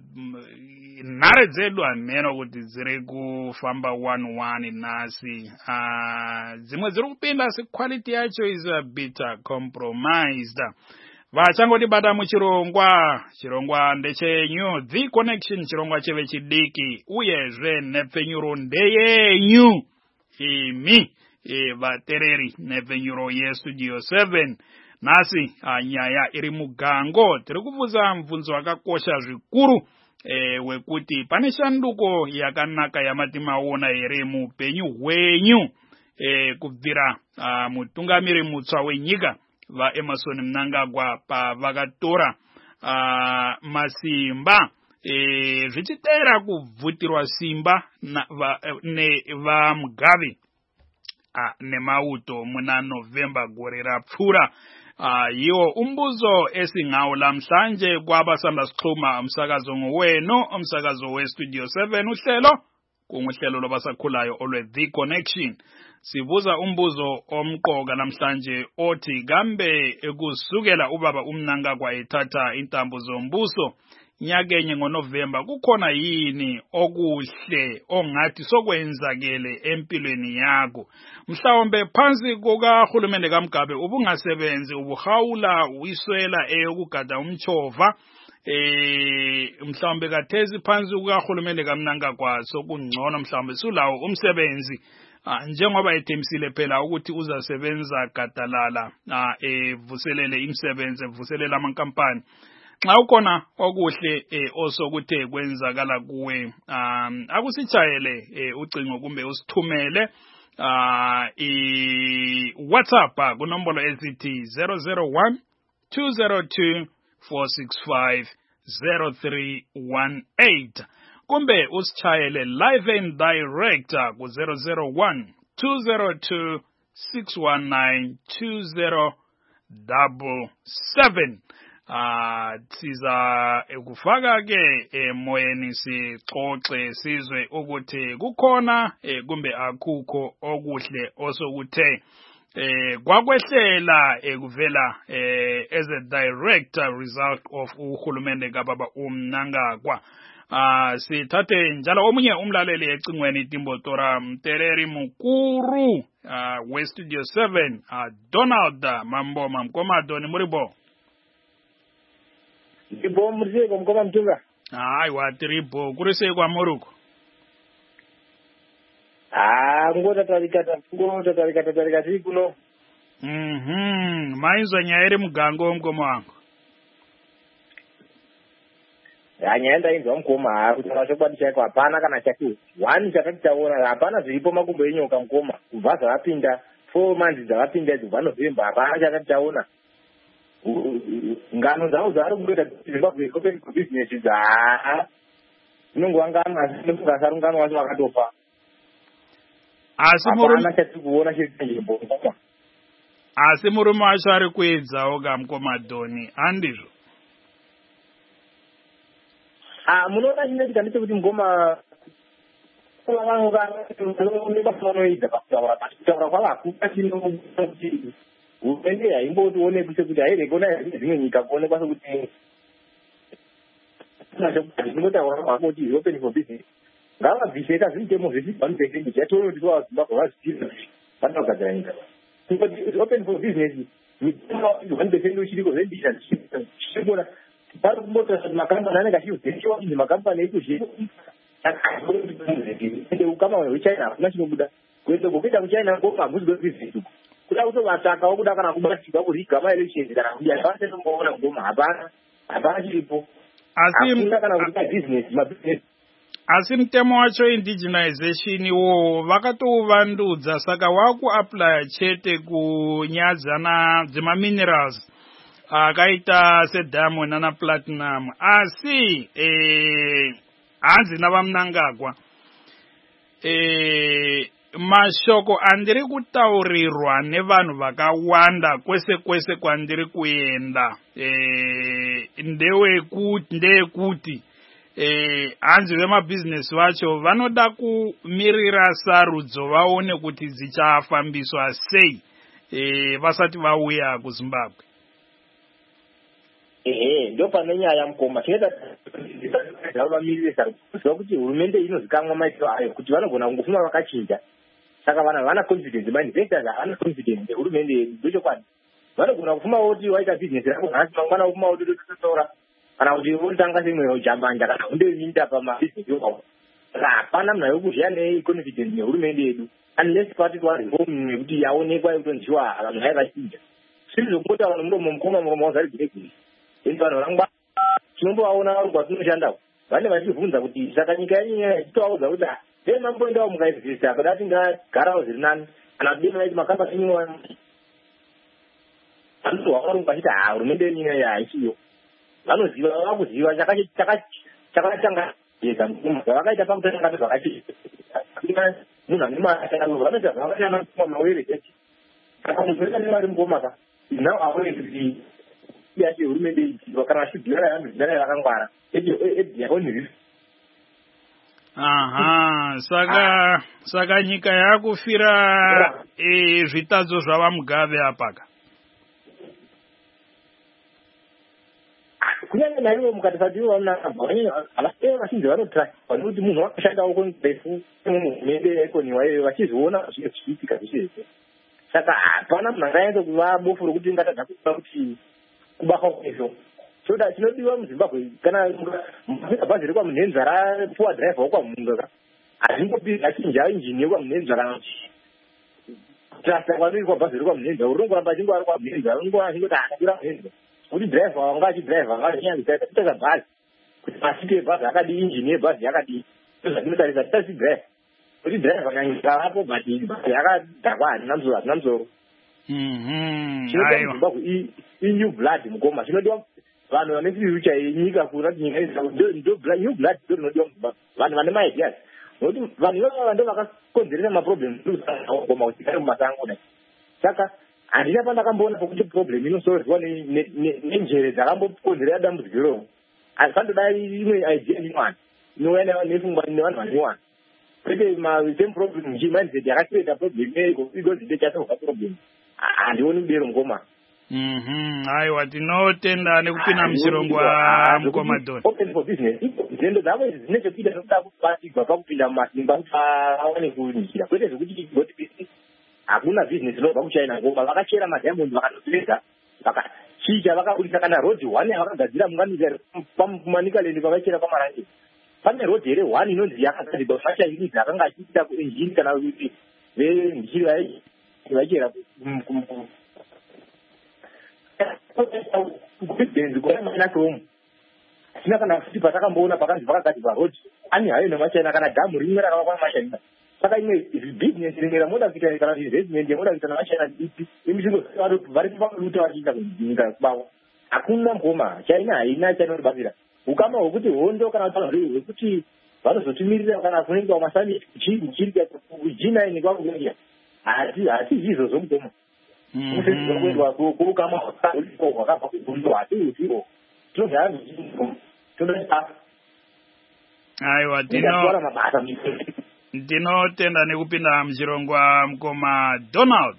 naredzedwa neno kuti dziri kufamba one one nasi uh, dzimwe dziri kupinda asi quality yacho is a bit uh, compromised. Vachangotibata muchirongwa, chirongwa ndechenyu, The Connection, chirongwa cheve chidiki, uyezve nepfenyuro ndeyenyu, imi, e, vatereri nepfenyuro yestudio seven. Nasi, nyaya iri mugango, tiri kubvunza mubvunzo wakakosha zvikuru, e, wekuti pane shanduko yakanaka yamati maona ere muupenyu hwenyu, e, kubvira uh, mutungamiri mutsva wenyika va Emmerson Mnangagwa pa vakatora uh, masimba e, zvichiteera kubvutirwa simba na, va, ne va Mugabe uh, nemauto muna November gore rapfuura. Uh, yiwo umbuzo esingawula mhlanje kwabasanda sixhuma umsakazo wenu umsakazo we Studio seven uhlelo kunguhlelo lobasakhulayo olwe The Connection. Sibuza umbuzo omqoka namhlanje othi kambe ekusukela ubaba uMnangagwa ethatha intambo zombuso nyakenye ngoNovember kukhona yini okuhle ongathi sokwenzakele empilweni yakho, mhlawumbe phansi kukaHulumende kaMgabe ubungasebenzi ubuhawula uyiswela eyokugada umchova, eh mhlawumbe kathezi phansi kukaHulumende kaMnangagwa sokungcono mhlawumbe sulawo umsebenzi. Uh, njengoba ethemsile phela ukuthi uzasebenza gadalala uh, evuselele imsebenze evuselele amankampani. Xa ukhona okuhle eh, osokuthe kwenzakala kuwe, um akusitshayele eh, ucingo kumbe usithumele uh, i WhatsApp kunombolo ezithi zero zero one two zero two four six five zero three one eight. Kumbe usitshayele live and direct ku zero zero one two zero two six one nine two zero seven seven. Ah, siza ekufaka ke emoyeni sixoxe sizwe ukuthi kukhona eh, kumbe akukho okuhle osokuthe eh kwakwehlela ekuvela eh as a direct result of uHulumende kaBaba uMnangagwa. Ah, sithathe njalo omunye umlaleli ecingweni Timbotora Mtereri Mukuru uh, we Studio seven, uh, Donald Mamboma Mkoma Doni Muribo. Ibo Muribo Mkoma Mtunga. Ai watiribo kurise kwa Moruko. Ah, ngota tarikata, ngota tarikata tarikata kuno. Mhm, mainzo nyaere mugango Mkoma wangu. Anyaenda inzwa Mkoma kuti vashobadi chako hapana kana chako one chakataona hapana zviripo makumbo enyoka Mkoma kubva zvapinda four months dzavapinda dzibva November hapana chakataona ngano dzavo dzavari kungoita Zimbabwe open business dza inongowangana asi nemungasarungano wacho vakatofa asi murume hapana chatiri kuona chiri panzvimbo asi murume wacho ari kuedzawo kaMkoma Doni handizvo. Ah, munoona chineti kandicho kuti Mkoma vanonoida pakutaura pakutaura kwavakuru chinokuti hurumende haimbotionekwi sekuti hairekona dzimwe nyika kuonekwa sekuti inotaura kwakoti open for business ngavabvise kazvitemo zvesibhanu percent chatoona kuti vazimbabwe vazvitira vanoda kugadzira nyika open for business one percent uchiriko zvendizha zvichikuona pari kumbota makambani anenge achiudziriwa kuti makambani ekuzvino ende ukama hwechina hakuna chinobuda kuenda kupinda kuchina ngoma hamuzi kwebusiness kuda kutovatakawo kuda kana kubatsirwa kuti igama elections kana kuti hapana chetomboona ngoma hapana hapana chiripo hakuna kana kuita business mabusiness. Asi mtemo wacho indigenization wo vakatouvandudza saka wakuapply chete kunyadzana dzema minerals akaita seDiamond nana Platinum asi eh hanzi navaMnangagwa eh mashoko andiri kutaurirwa nevanhu vakawanda kwese kwese kwandiri kuenda eh, ndewekuti ndeyekuti eh, hanzi vemabhizinesi vacho vanoda kumirira sarudzo vaone kuti dzichafambiswa sei eh, vasati vauya kuZimbabwe. ehe ndo pane nyaya mukoma chinoita vamiririsa kuziva kuti hurumende inozikamwa maitiro ayo kuti vanogona kungofuma vakachinja. Saka vana vana confidence manifestors havana confidence hurumende yedu ndochokwadi vanogona kufuma kuti waita bhizinesi rako nhasi mangwana kufuma kuti tototora kana kuti unotanga semwe ujambanja kana undominda pamabhizinesi iwawo. Saka hapana munhu ayokuzviya neconfidence nehurumende yedu unless pati twareform nekuti yaonekwa yotonziwa vanhu vaivachinja zviri zvokungoti vanhu muromo mukoma muromo wazari bhiregiri eni vanhu varangwa tinombovaona vari kwatinoshandako vane vachibvunza kuti saka nyika yenyu ichitovaudza kuti dei mamboendawo mukaivhisa kada tingagarawo zviri nani kana kuti dei maiti makambani enyu vanozwa varungu vachiti ha hurumende yenyu iyi haisiyo vanoziva vakuziva chakatanga yega mukoma zvavakaita pakutanga zvakachi munhu ane mari vanoita zvavakaita mawere echi saka munhu wese ane mari mukomaka now aware kuti yacho hurumende ichiziva kana vachibhirana vanhu zina rayo vakangwara edyaoniri. Aha, saka saka nyika yakufira e, zvitadzo zvava Mugabe apaka. Kunyange naivo mukati vaona havasee vachinzi vanotrust vanoti munhu wakashandawo kwerefu mumhurumende yaikoniwa iyoyo vachizoona zvinenge zvichiitika zveshe. Saka hapana munhu angaende kuvabofuro kuti ngatadza kuda kuti kubaka kwezvo. Soda chinodiwa muZimbabwe kana mukafika bhazi rekwamunhenza rapuwa dhiraivha wokwamunga hazvingopi achinja injini yekwamunhenza kana kuti trasta kwanoitwa bhazi rekwamunhenza urongoramba achingo ari kwamunhenza unongoona achingoti akapira munhenza kuti dhiraivha wanga achidhiraivha ngaachinyanzisaita kutesa bhazi kuti masiti ebhazi akadii injini yebhazi yakadii ndozvatinotarisa titasi dhiraivha kuti dhiraivha kanyika apo but bhazi yakadhakwa hazina mzoro hazina mzoro. Chinodiwa muZimbabwe inew blood mukoma chinodiwa vanhu vane future yenyika kuona kuti nyika new blood ndo rinodiwa muZimbabwe vanhu vane maideas nokuti vanhu ivava ndo vakakonzeresa maproblem koma kuti kari mumasango kudai. Saka handina pandakamboona pokuti problem inosolvwa nenjere dzakambokonzerera dambudziko iroro asi pandoda imwe idea inywana inouya nefungwa nevanhu vanywana kwete same problem mindset yakacreata problem igoziide chasolva problem handioni kudero mukoma. Mhm, aiwa tinotenda nekupinda muchirongwa mukoma Doni. Open for business. Nzendo dzavo idzi dzine chekuita nekuda kubatirwa pakupinda mumasimba kuti awane kunikira. Kwete zvokuti ngoti business hakuna business inobva kuchina ngoma vakachera madiamond vakatopedza vakachicha vakaburisa kana road one yavakagadzira munganika kumanikaland pavachera pamarangi. Pane road here one inonzi yakagadzirwa fashainidzi akanga achiita kuenjini kana kuti vendichiri vachera kubusiness kwemanachomu asina kana kuti patakamboona pakanzi vakagadzirwa road ani hayo nemachina kana dhamu rimwe rakavakwa namachina. Saka imwe business rimwe ramoda kuita kana investment yamoda kuita namachina diki imishingo vari pamaluta vachiita kunyika kubawa hakuna mukoma china haina chainobatsira ukama hwekuti hondo kana hwekuti vanozotimirira kana kunenge wamasami chiri kujina ini kwakuia hati izvozvo mukoma kuendwa kuukama hwakabva kugundo hatiuzivo tinozvaanhu tinoaa aiwa tinotora mabasa ndinotenda nekupinda muchirongwa mukoma Donald.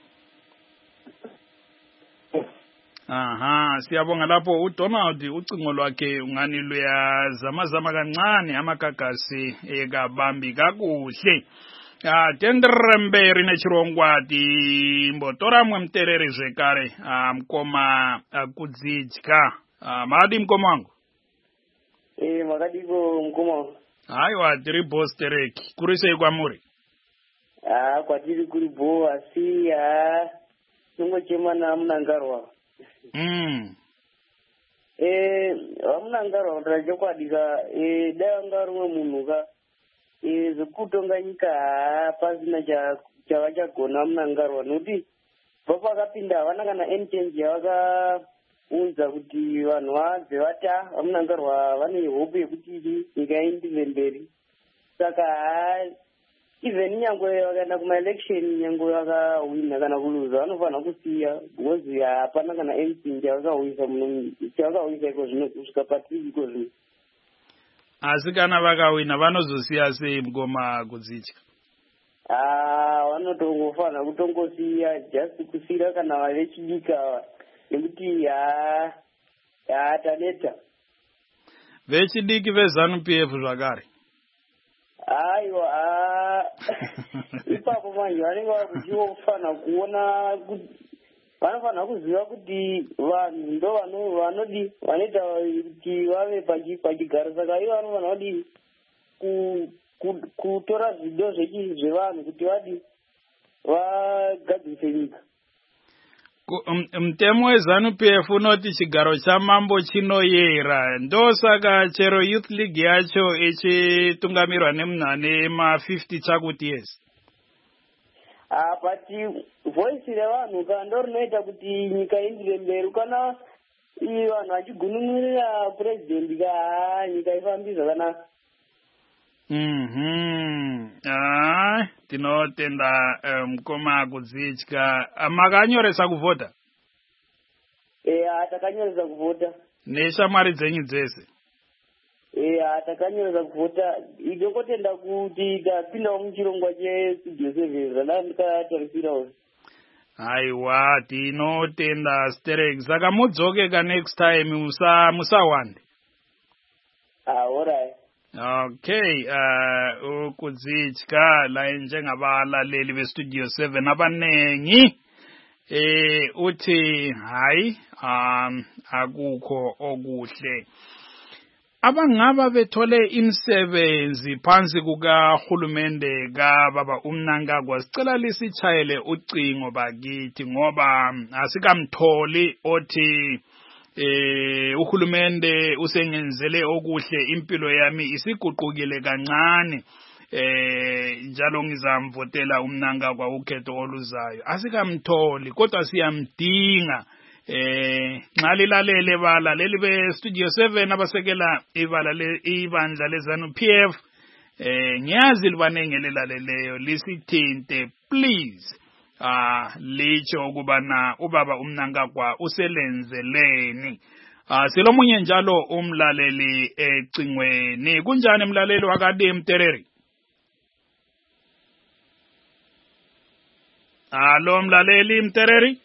Aha, siyabonga lapho uDonald ucingo lwakhe ungani luyazama zama kancane amakagasi ekabambi kakuhle. Ah, tenderembe rine chirongwa timbotora mwe mterere zvekare mukoma kudzidya. Madi mukoma wangu. Eh, makadiko mukoma. Aiwa tiri bostereki kurisei kwamuri. Ah, kwatiri kuri bo asi ah tingochema na Munangarwa. Mm. Eh, Munangarwa ndaje kwadika eh danga rumwe munhu ka eh zikutonga nyika pasina cha chavachagona Munangarwa nokuti baba akapinda havana kana entenge yavaka unza kuti vanhu vadze vata Munangarwa vane hope yekuti nyika iende mberi. Saka even nyangwe wakaenda kuma-election nyangwe wakawina kana kuluza vanofana kusiya because hapana kana anything chavakawisa chavakawisa iko zvino kusvika patiri iko zvino. Asi kana vakawina vanozosiya sei mukoma Kudzitya? Ah, vanotongofana kutongosiya just kusira kana vechidika nekuti ha ha taneta. Vechidiki veZANU P F zvakare. Aiwa ah ipapo manje vanenge vakuchiwa kufana kuona kuti vanofana kuziva kuti vanhu ndo vanodi vanoita kuti vave pachigaro saka ivo vanofana kuti kutora zvido zvevanhu kuti vadi vagadzise nyika. Mtemo weZANU P F unoti chigaro chamambo chinoyera, ndosaka chero Youth League yacho ichitungamirwa nemunhane ma fifty chakuti yes. Ah, but voice revanhu kando rinoita kuti nyika iendere mberi. Kana vanhu vachigunun'irira president ka nyika ifambi zvakanaka. Mhm. Ah, tinotenda mukoma Kudzitya. Makanyoresa kuvhota? Eh, takanyoresa kuvhota. Neshamwari dzenyu dzese? Eh, takanyoresa kuvhota. Idokotenda kuti tapindawo muchirongwa chestudio seven zvandakatarisirawo. Aiwa, tinotenda Sterek. Saka mudzokeka next time musa musawande. Ah, alright. Okay, uh Kudzitya la njengabalaleli bestudio seven abanengi eh uthi hayi um akukho okuhle. Abangaba bethole imisebenzi phansi kukaHulumende kaBaba uMnangagwa sicela lisichayele ucingo bakithi ngoba asikamtholi othi eh uHulumende usengenzele okuhle impilo yami isiguqukile kancane eh njalo ngizamvotela uMnangagwa ukhetho oluzayo. Asikamtholi kodwa siyamdinga eh nxa lilalele balaleli be Studio seven abasekela ibala le ibandla leZANU P F eh ngiyazi libanengelelaleyo lisithinte please. Ah licho ukubana ubaba uMnangagwa uselenzeleni. Ah selomunye njalo umlaleli ecingweni. Kunjani umlaleli wakade Mtereri? Allo umlaleli Mtereri?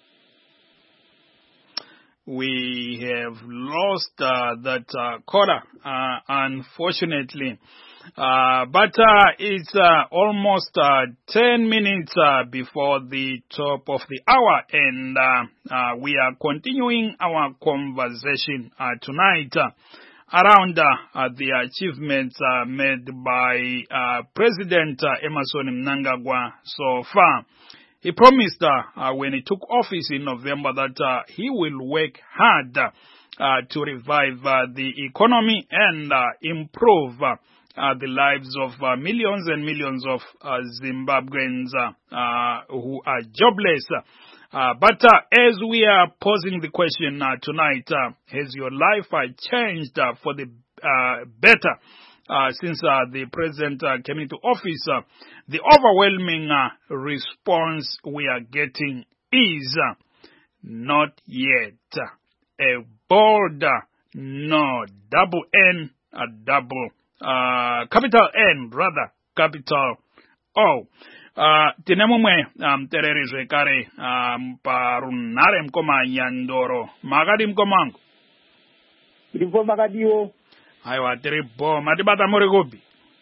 We have lost uh, that uh, caller, uh, unfortunately. Uh, but uh, it's uh, almost uh, ten minutes uh, before the top of the hour, and uh, uh, we are continuing our conversation uh, tonight uh, around uh, uh, the achievements uh, made by uh, President uh, Emmerson Mnangagwa so far. He promised uh, uh, when he took office in November that uh, he will work hard uh, to revive uh, the economy and uh, improve uh, Uh, the lives of uh, millions and millions of uh, Zimbabweans uh, uh, who are jobless. Uh, but uh, as we are posing the question uh, tonight, uh, has your life uh, changed uh, for the uh, better uh, since uh, the president uh, came into office? Uh, the overwhelming uh, response we are getting is uh, not yet. A bold uh, no, double N, a double Uh, capital N, rather, capital O. Uh, tinemumwe um, tereri zvekare um, parunhare mkoma Nyandoro. Makadi mkomangu? Ndiripo makadiwo. Aiwa, tiripo. Matibata muri kupi?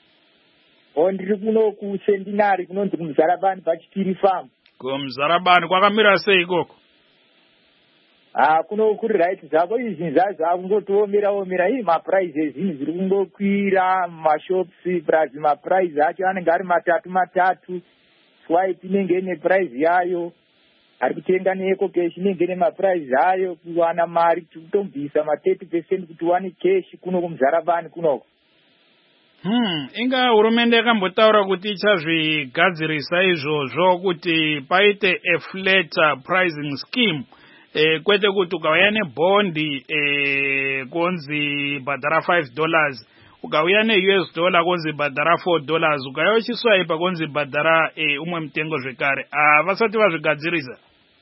O ndiri kuno kuSendinari kunonzi kuMzarabani pachitiri farm. KuMzarabani kwakamira sei koko? Ah, kuno kuri right zako izvi zvakungotoomera omera ii maprizes izvi zviri kungokwira mumashops plus maprize acho anenge ari matatu matatu. Swipe inenge ine prize yayo, ari kutenga neecocash inenge ine maprize ayo. Kuwana mari kutombisa ma thirty percent kuti wane cash kuno kuMzarabani kunoko. Hmm, inga hurumende yakambotaura kuti ichazvigadzirisa izvozvo kuti paite a flat pricing scheme. Eh, kwete kuti ukauya nebondi eh, konzi bhadhara five dollars ukauya ne-U S dollar konzibhadhara four dollars ukayochiswaipa konzibhadhara eh, umwe mutengo zvekare ah, vasati vazvigadzirisa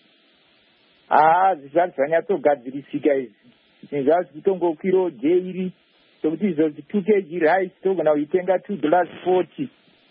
ah zvisati zvanyatsogadzirisika izvi zvinhu zvazvi kutongokwirawo daily sokuti izvozvi two kg rice togona kuitenga two dollars forty.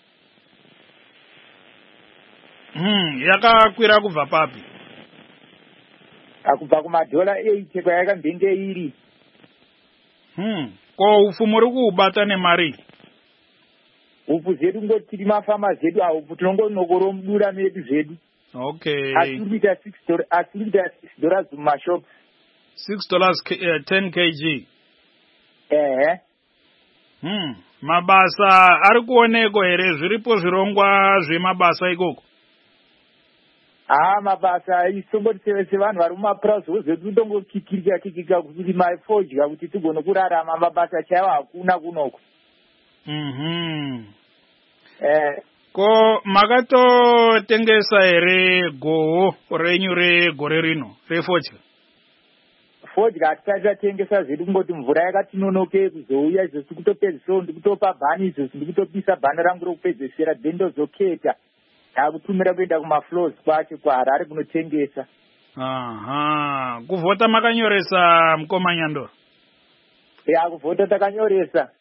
hmm yakakwira kubva papi kubva kumadhola eight kwayakambenge iri. hmm ko upfu muri kuubata nemari upfu zvedu ngoti tiri mafama zedu aupfu tinongonokoro mudura medu zvedu. okay asiri kuita six dollars asiri kuita six dollars mumashops six dollars uh, ten kg. ehe hmm mabasa ari kuoneko here zviripo zvirongwa zvemabasa ikoko ah mabasa isomboti sevanhu vari mumapurazi zvedu kutongokikirika kikika kuti maifodya kuti tigone kurarama mabasa chaivo hakuna kunoko. mhm eh ko makatotengesa here goho renyu regore rino refodya fodya hatisati tatengesa zvedu kungoti mvura yakatinonoke kuzouya izvosi kutopedzisoo ndikutopa bhani izvosi ndikutopisa bhani rangu rokupedzesera then ndozoketa ndakutumira kuenda kumafloors kwacho kwaharare kunotengesa. aha kuvhota makanyoresa mukoma Nyandoro? ya kuvhota takanyoresa.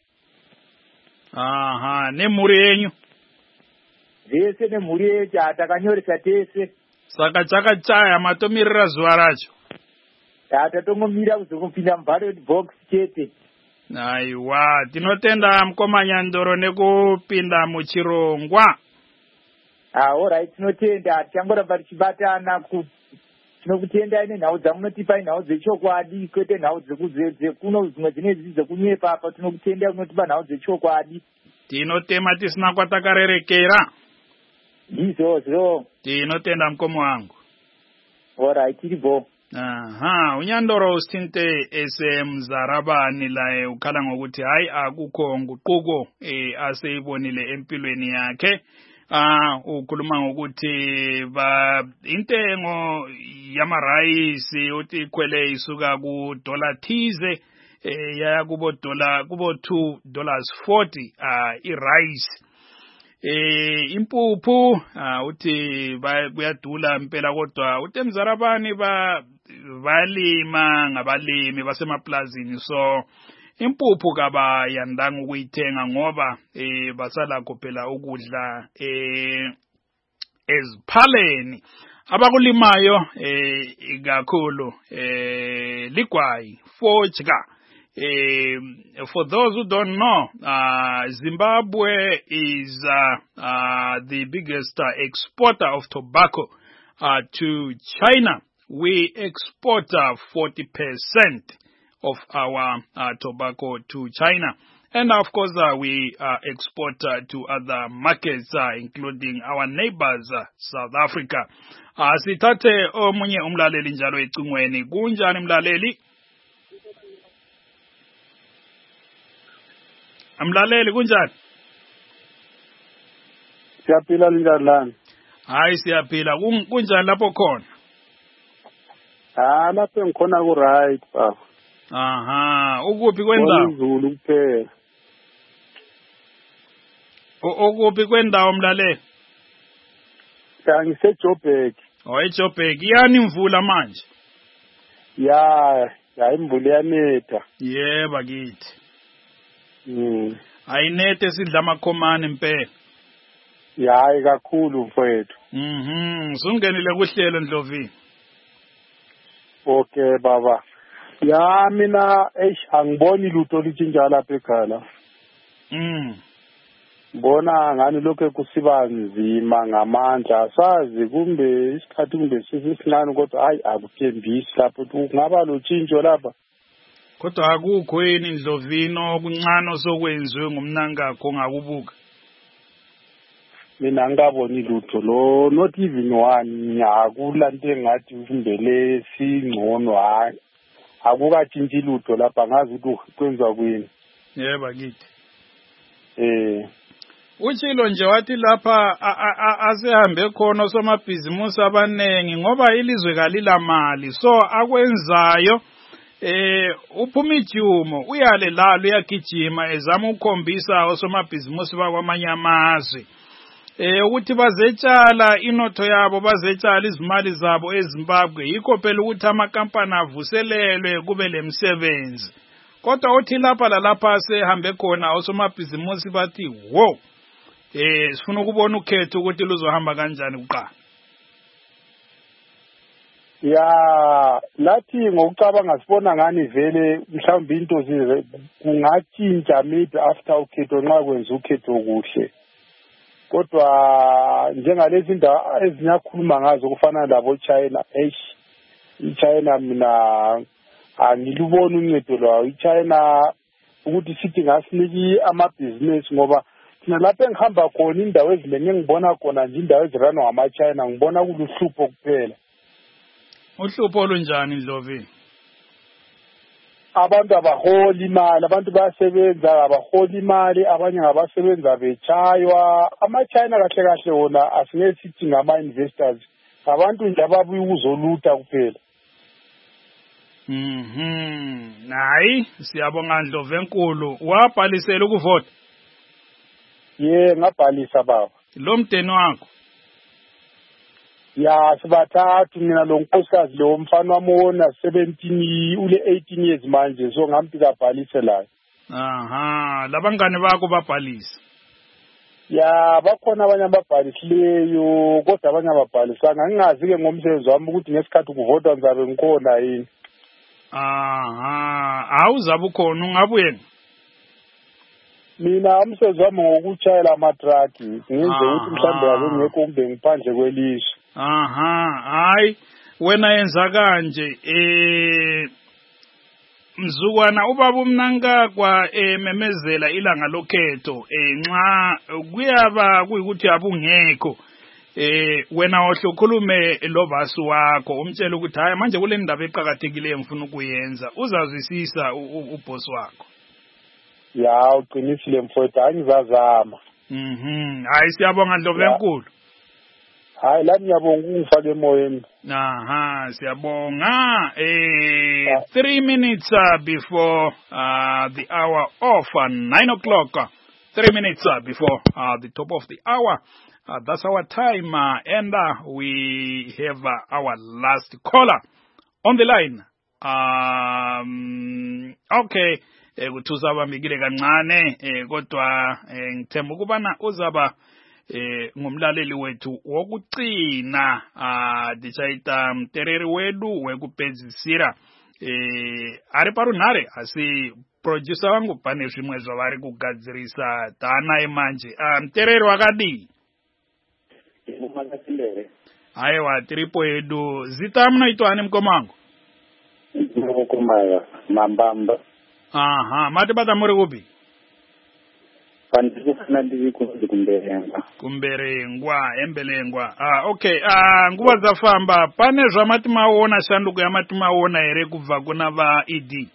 aha nemhuri yenyu vese nemhuri yedu takanyoresa tese. saka chakachaya matomirira zuva racho? tatongomira kuzokupinda muballot box chete. aiwa tinotenda mukoma Nyandoro nekupinda muchirongwa. ah alright tinotenda tichangoramba tichibatana tinokutendai nenhau dzamunotipai nhau dzechokwadi kwete nhau dzekuno dzimwe dzine dzii dzekunyepa apa tinokutendai kunotipa nhau dzechokwadi. tinotema tisina kwatakarerekera izvozvo. tinotenda mukoma wangu. alright tiripo. aha uNyandoro usinte ese Mzarabani laye ukhala ngokuthi hayi akukho nguquko eh aseyibonile empilweni yakhe. ah ukhuluma ngokuthi ba intengo yamarayisi uthi ikhwele isuka ku dollar thize eh yaya kubo dollar kubo two dollars forty ah irice. eh impuphu ah uthi kuyadula impela kodwa uthi eMzarabani ba balima ngabalimi basemaplazini so impuphu kaba yandanga ukuyithenga ngoba eh basalakho phela ukudla eh eziphaleni abakulimayo eh kakhulu eh ligwayi fodya. Uh, for those who don't know, uh, Zimbabwe is uh, uh, the biggest uh, exporter of tobacco uh, to China. We export uh, forty percent of our uh, tobacco to China. And of course, uh, we uh, export uh, to other markets, uh, including our neighbors, uh, South Africa. Uh, sithathe omunye umlaleli njalo ecingweni. Kunjani mlaleli? Amlaleli kunjani? Siyaphila linjani lana? Hayi siyaphila. Kunjani lapho khona? Ah lapho ngikhona ku right baba. Aha, ukuphi kwendawo? Izulu kuphela. Ukuphi kwendawo mlaleli? Ya ngise Joburg. Oh eJoburg. Yani imvula manje? Ya, ya imvula yanetha. Yebo kithi. Mm. Ayinete sidla amakhomane impela. Ya kakhulu mfowethu. Mhm, sungenile kuhlelo Ndlovini. Okay baba. Ya mina eish angiboni lutho lichinja lapha ekhaya. Mm. Bona ngani lokho kusiba nzima ngamandla sazi kumbe isikhathi kumbe sisihlanu kodwa hayi akuthembisi lapho kungaba lotshintsho lapha. Kodwa akukho yini Ndlovino okuncane sokwenziwe ngumnangakho ngakubuka. Mina ngaboni lutho lo not even one akulanto engathi umbele singcono hayi akukatshintshi lutho lapha ngazi ukuthi kwenziwa kwini. Yebo kithi. Eh Uchilo nje wathi lapha asehambe khona somabhizimusi abanengi ngoba ilizwe kalila mali so akwenzayo eh uphuma ijumo uyale lalo uyagijima ezama ukukhombisa osomabhizimusi bakwamanye amazwe eh ukuthi bazetshala inotho yabo bazetshala izimali zabo eZimbabwe yikho phela ukuthi amakampani avuselelwe kube lemsebenzi kodwa uthi lapha lalapha sehambe khona osomabhizimusi bathi wo eh sifuna ukubona ukhetho ukuthi luzohamba kanjani kuqala. Ya lathi ngokucabanga sibona ngani vele mhlawumbe into zize kungatshintsha maybe after ukhetho nxa kwenza ukhetho kuhle kodwa njengalezi indawo ezinyakhuluma ngazo kufana labo China eish iChina mina angilubona uncedo lwayo iChina ukuthi sithi ngasiniki amabhizinesi ngoba thina lapha engihamba khona indawo eziningi ngibona khona nje indawo eziranwa ngamaChina ngibona kuluhlupho kuphela. Uhlupho olunjani Ndlovu? Abantu abaholi imali abantu bayasebenza abaholi imali abanye ngabasebenza betshaywa amaChina kahle kahle wona asingesithi ngama investors abantu nje ababuya ukuzoluta kuphela. Mhm hayi siyabonga Ndlovu enkulu wabhalisela ukuvota. Ye ngabhalisa baba. Lo mdeni wakho ya sibathathu mina lo nkosikazi lo mfana wami wona seventeen ule eighteen years manje so ngampika bhalise la. Aha labangane bakho babhalisa. Ya bakhona abanye ababhalisileyo kodwa abanye ababhalisanga ngingazi ke ngomsebenzi wami ukuthi ngesikhathi ukuvota ngizabe ngikhona yini. Aha awuzabe ukhona ungabuye. Mina umsebenzi wami ngokuchayela ama-truck ngenze ukuthi mhlawumbe ake ngekho kumbe ngiphandle kwelizwe. Aha hayi wena yenza kanje eh mzukwana ubaba uMnangagwa ememezela ilanga lokhetho enxa kuyaba kuyikuthi abungekho eh wena ohlokhulume lo basi wakho umtshela ukuthi hayi manje kule ndaba eqhakathekileyo ngifuna ukuyenza uzazwisisa uboss wakho. Ya uqinisile mfowethu angizazama. Mhm hayi siyabonga Ndlovu enkulu. Hayi la ngiyabonga ungifake emoyeni. Aha siyabonga eh three minutes uh, before uh, the hour of uh, nine o'clock uh, three minutes uh, before uh, the top of the hour uh, that's our time uh, and uh, we have uh, our last caller on the line. Um okay eh kuthuzaba mikile kancane eh kodwa ngithemba ukubana uzaba eh ngumlaleli wethu wokucina ah dichaita mtereri wedu wekupedzisira eh ari parunhare asi producer wangu pane zvimwe zvavari kugadzirisa tanaye manje ah mtereri wakadi aiwa tiripo edu zita munoitwa ani mukomangu mukomaya mambamba. Aha mati bata muri kupi pandikufuna ndiri kunzi kumberengwa kumberengwa embelengwa ah okay ah nguva dzafamba pane zvamati maona shanduko yamati maona here kubva kuna va E D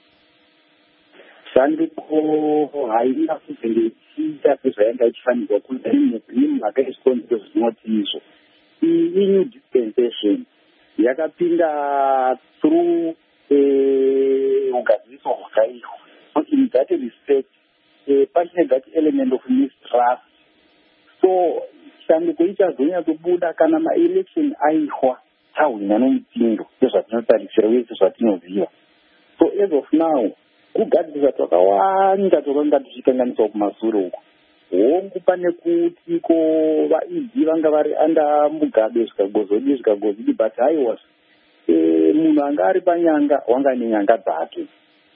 shanduko haina kuzengechiita sezvainga ichifanirwa kuita nemhaka yezvikonzero zvinoti izvo i-new dispensation yakapinda through ugadziso hwakaiwa so in that respect Uh, pachine that element of mistrust. So shanduko ichazonyatsobuda kana maelection aihwa tahwina nomutindo sezvatinotarisira uye sezvatinoziva. So as of now kugadzirisa twakawanda twakanga tichikanganiswa kumashure uko hongu pane kuti ko va-E D vanga vari anda mugabe zvikagozodi zvikagozidi but haiwas eh, munhu anga ari panyanga wanga nenyanga dzake.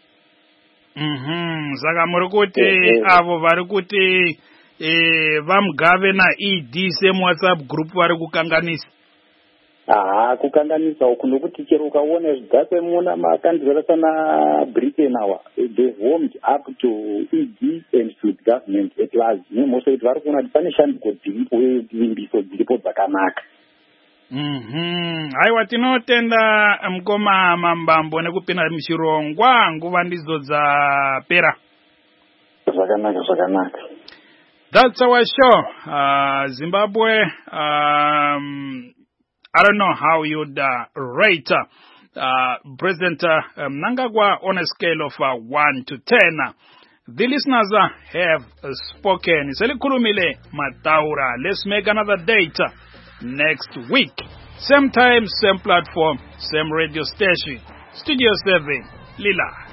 Mhm saka muri kuti avo vari kuti eh vamugave na E D same WhatsApp group vari kukanganisa. Ah kukanganisa uku nokuti chero ukaona zvidzakwe muna makandidata na Britain awa they warmed up to E D and to the government at large nemoso kuti vari kuona kuti pane shanduko dziripo uye dzimbiso dziripo dzakanaka. Mhm aiwa tinotenda mukoma mambambo nekupinda muchirongwa nguva ndidzo dzapera. Zvakanaka zvakanaka. That's our show. Uh, Zimbabwe, um, I don't know how you'd uh, rate uh, uh, President uh, Mnangagwa on a scale of uh, one to ten. The listeners uh, have uh, spoken. Selikhulumile Mataura. Let's make another date uh, next week. Same time, same platform, same radio station. Studio seven, Lila.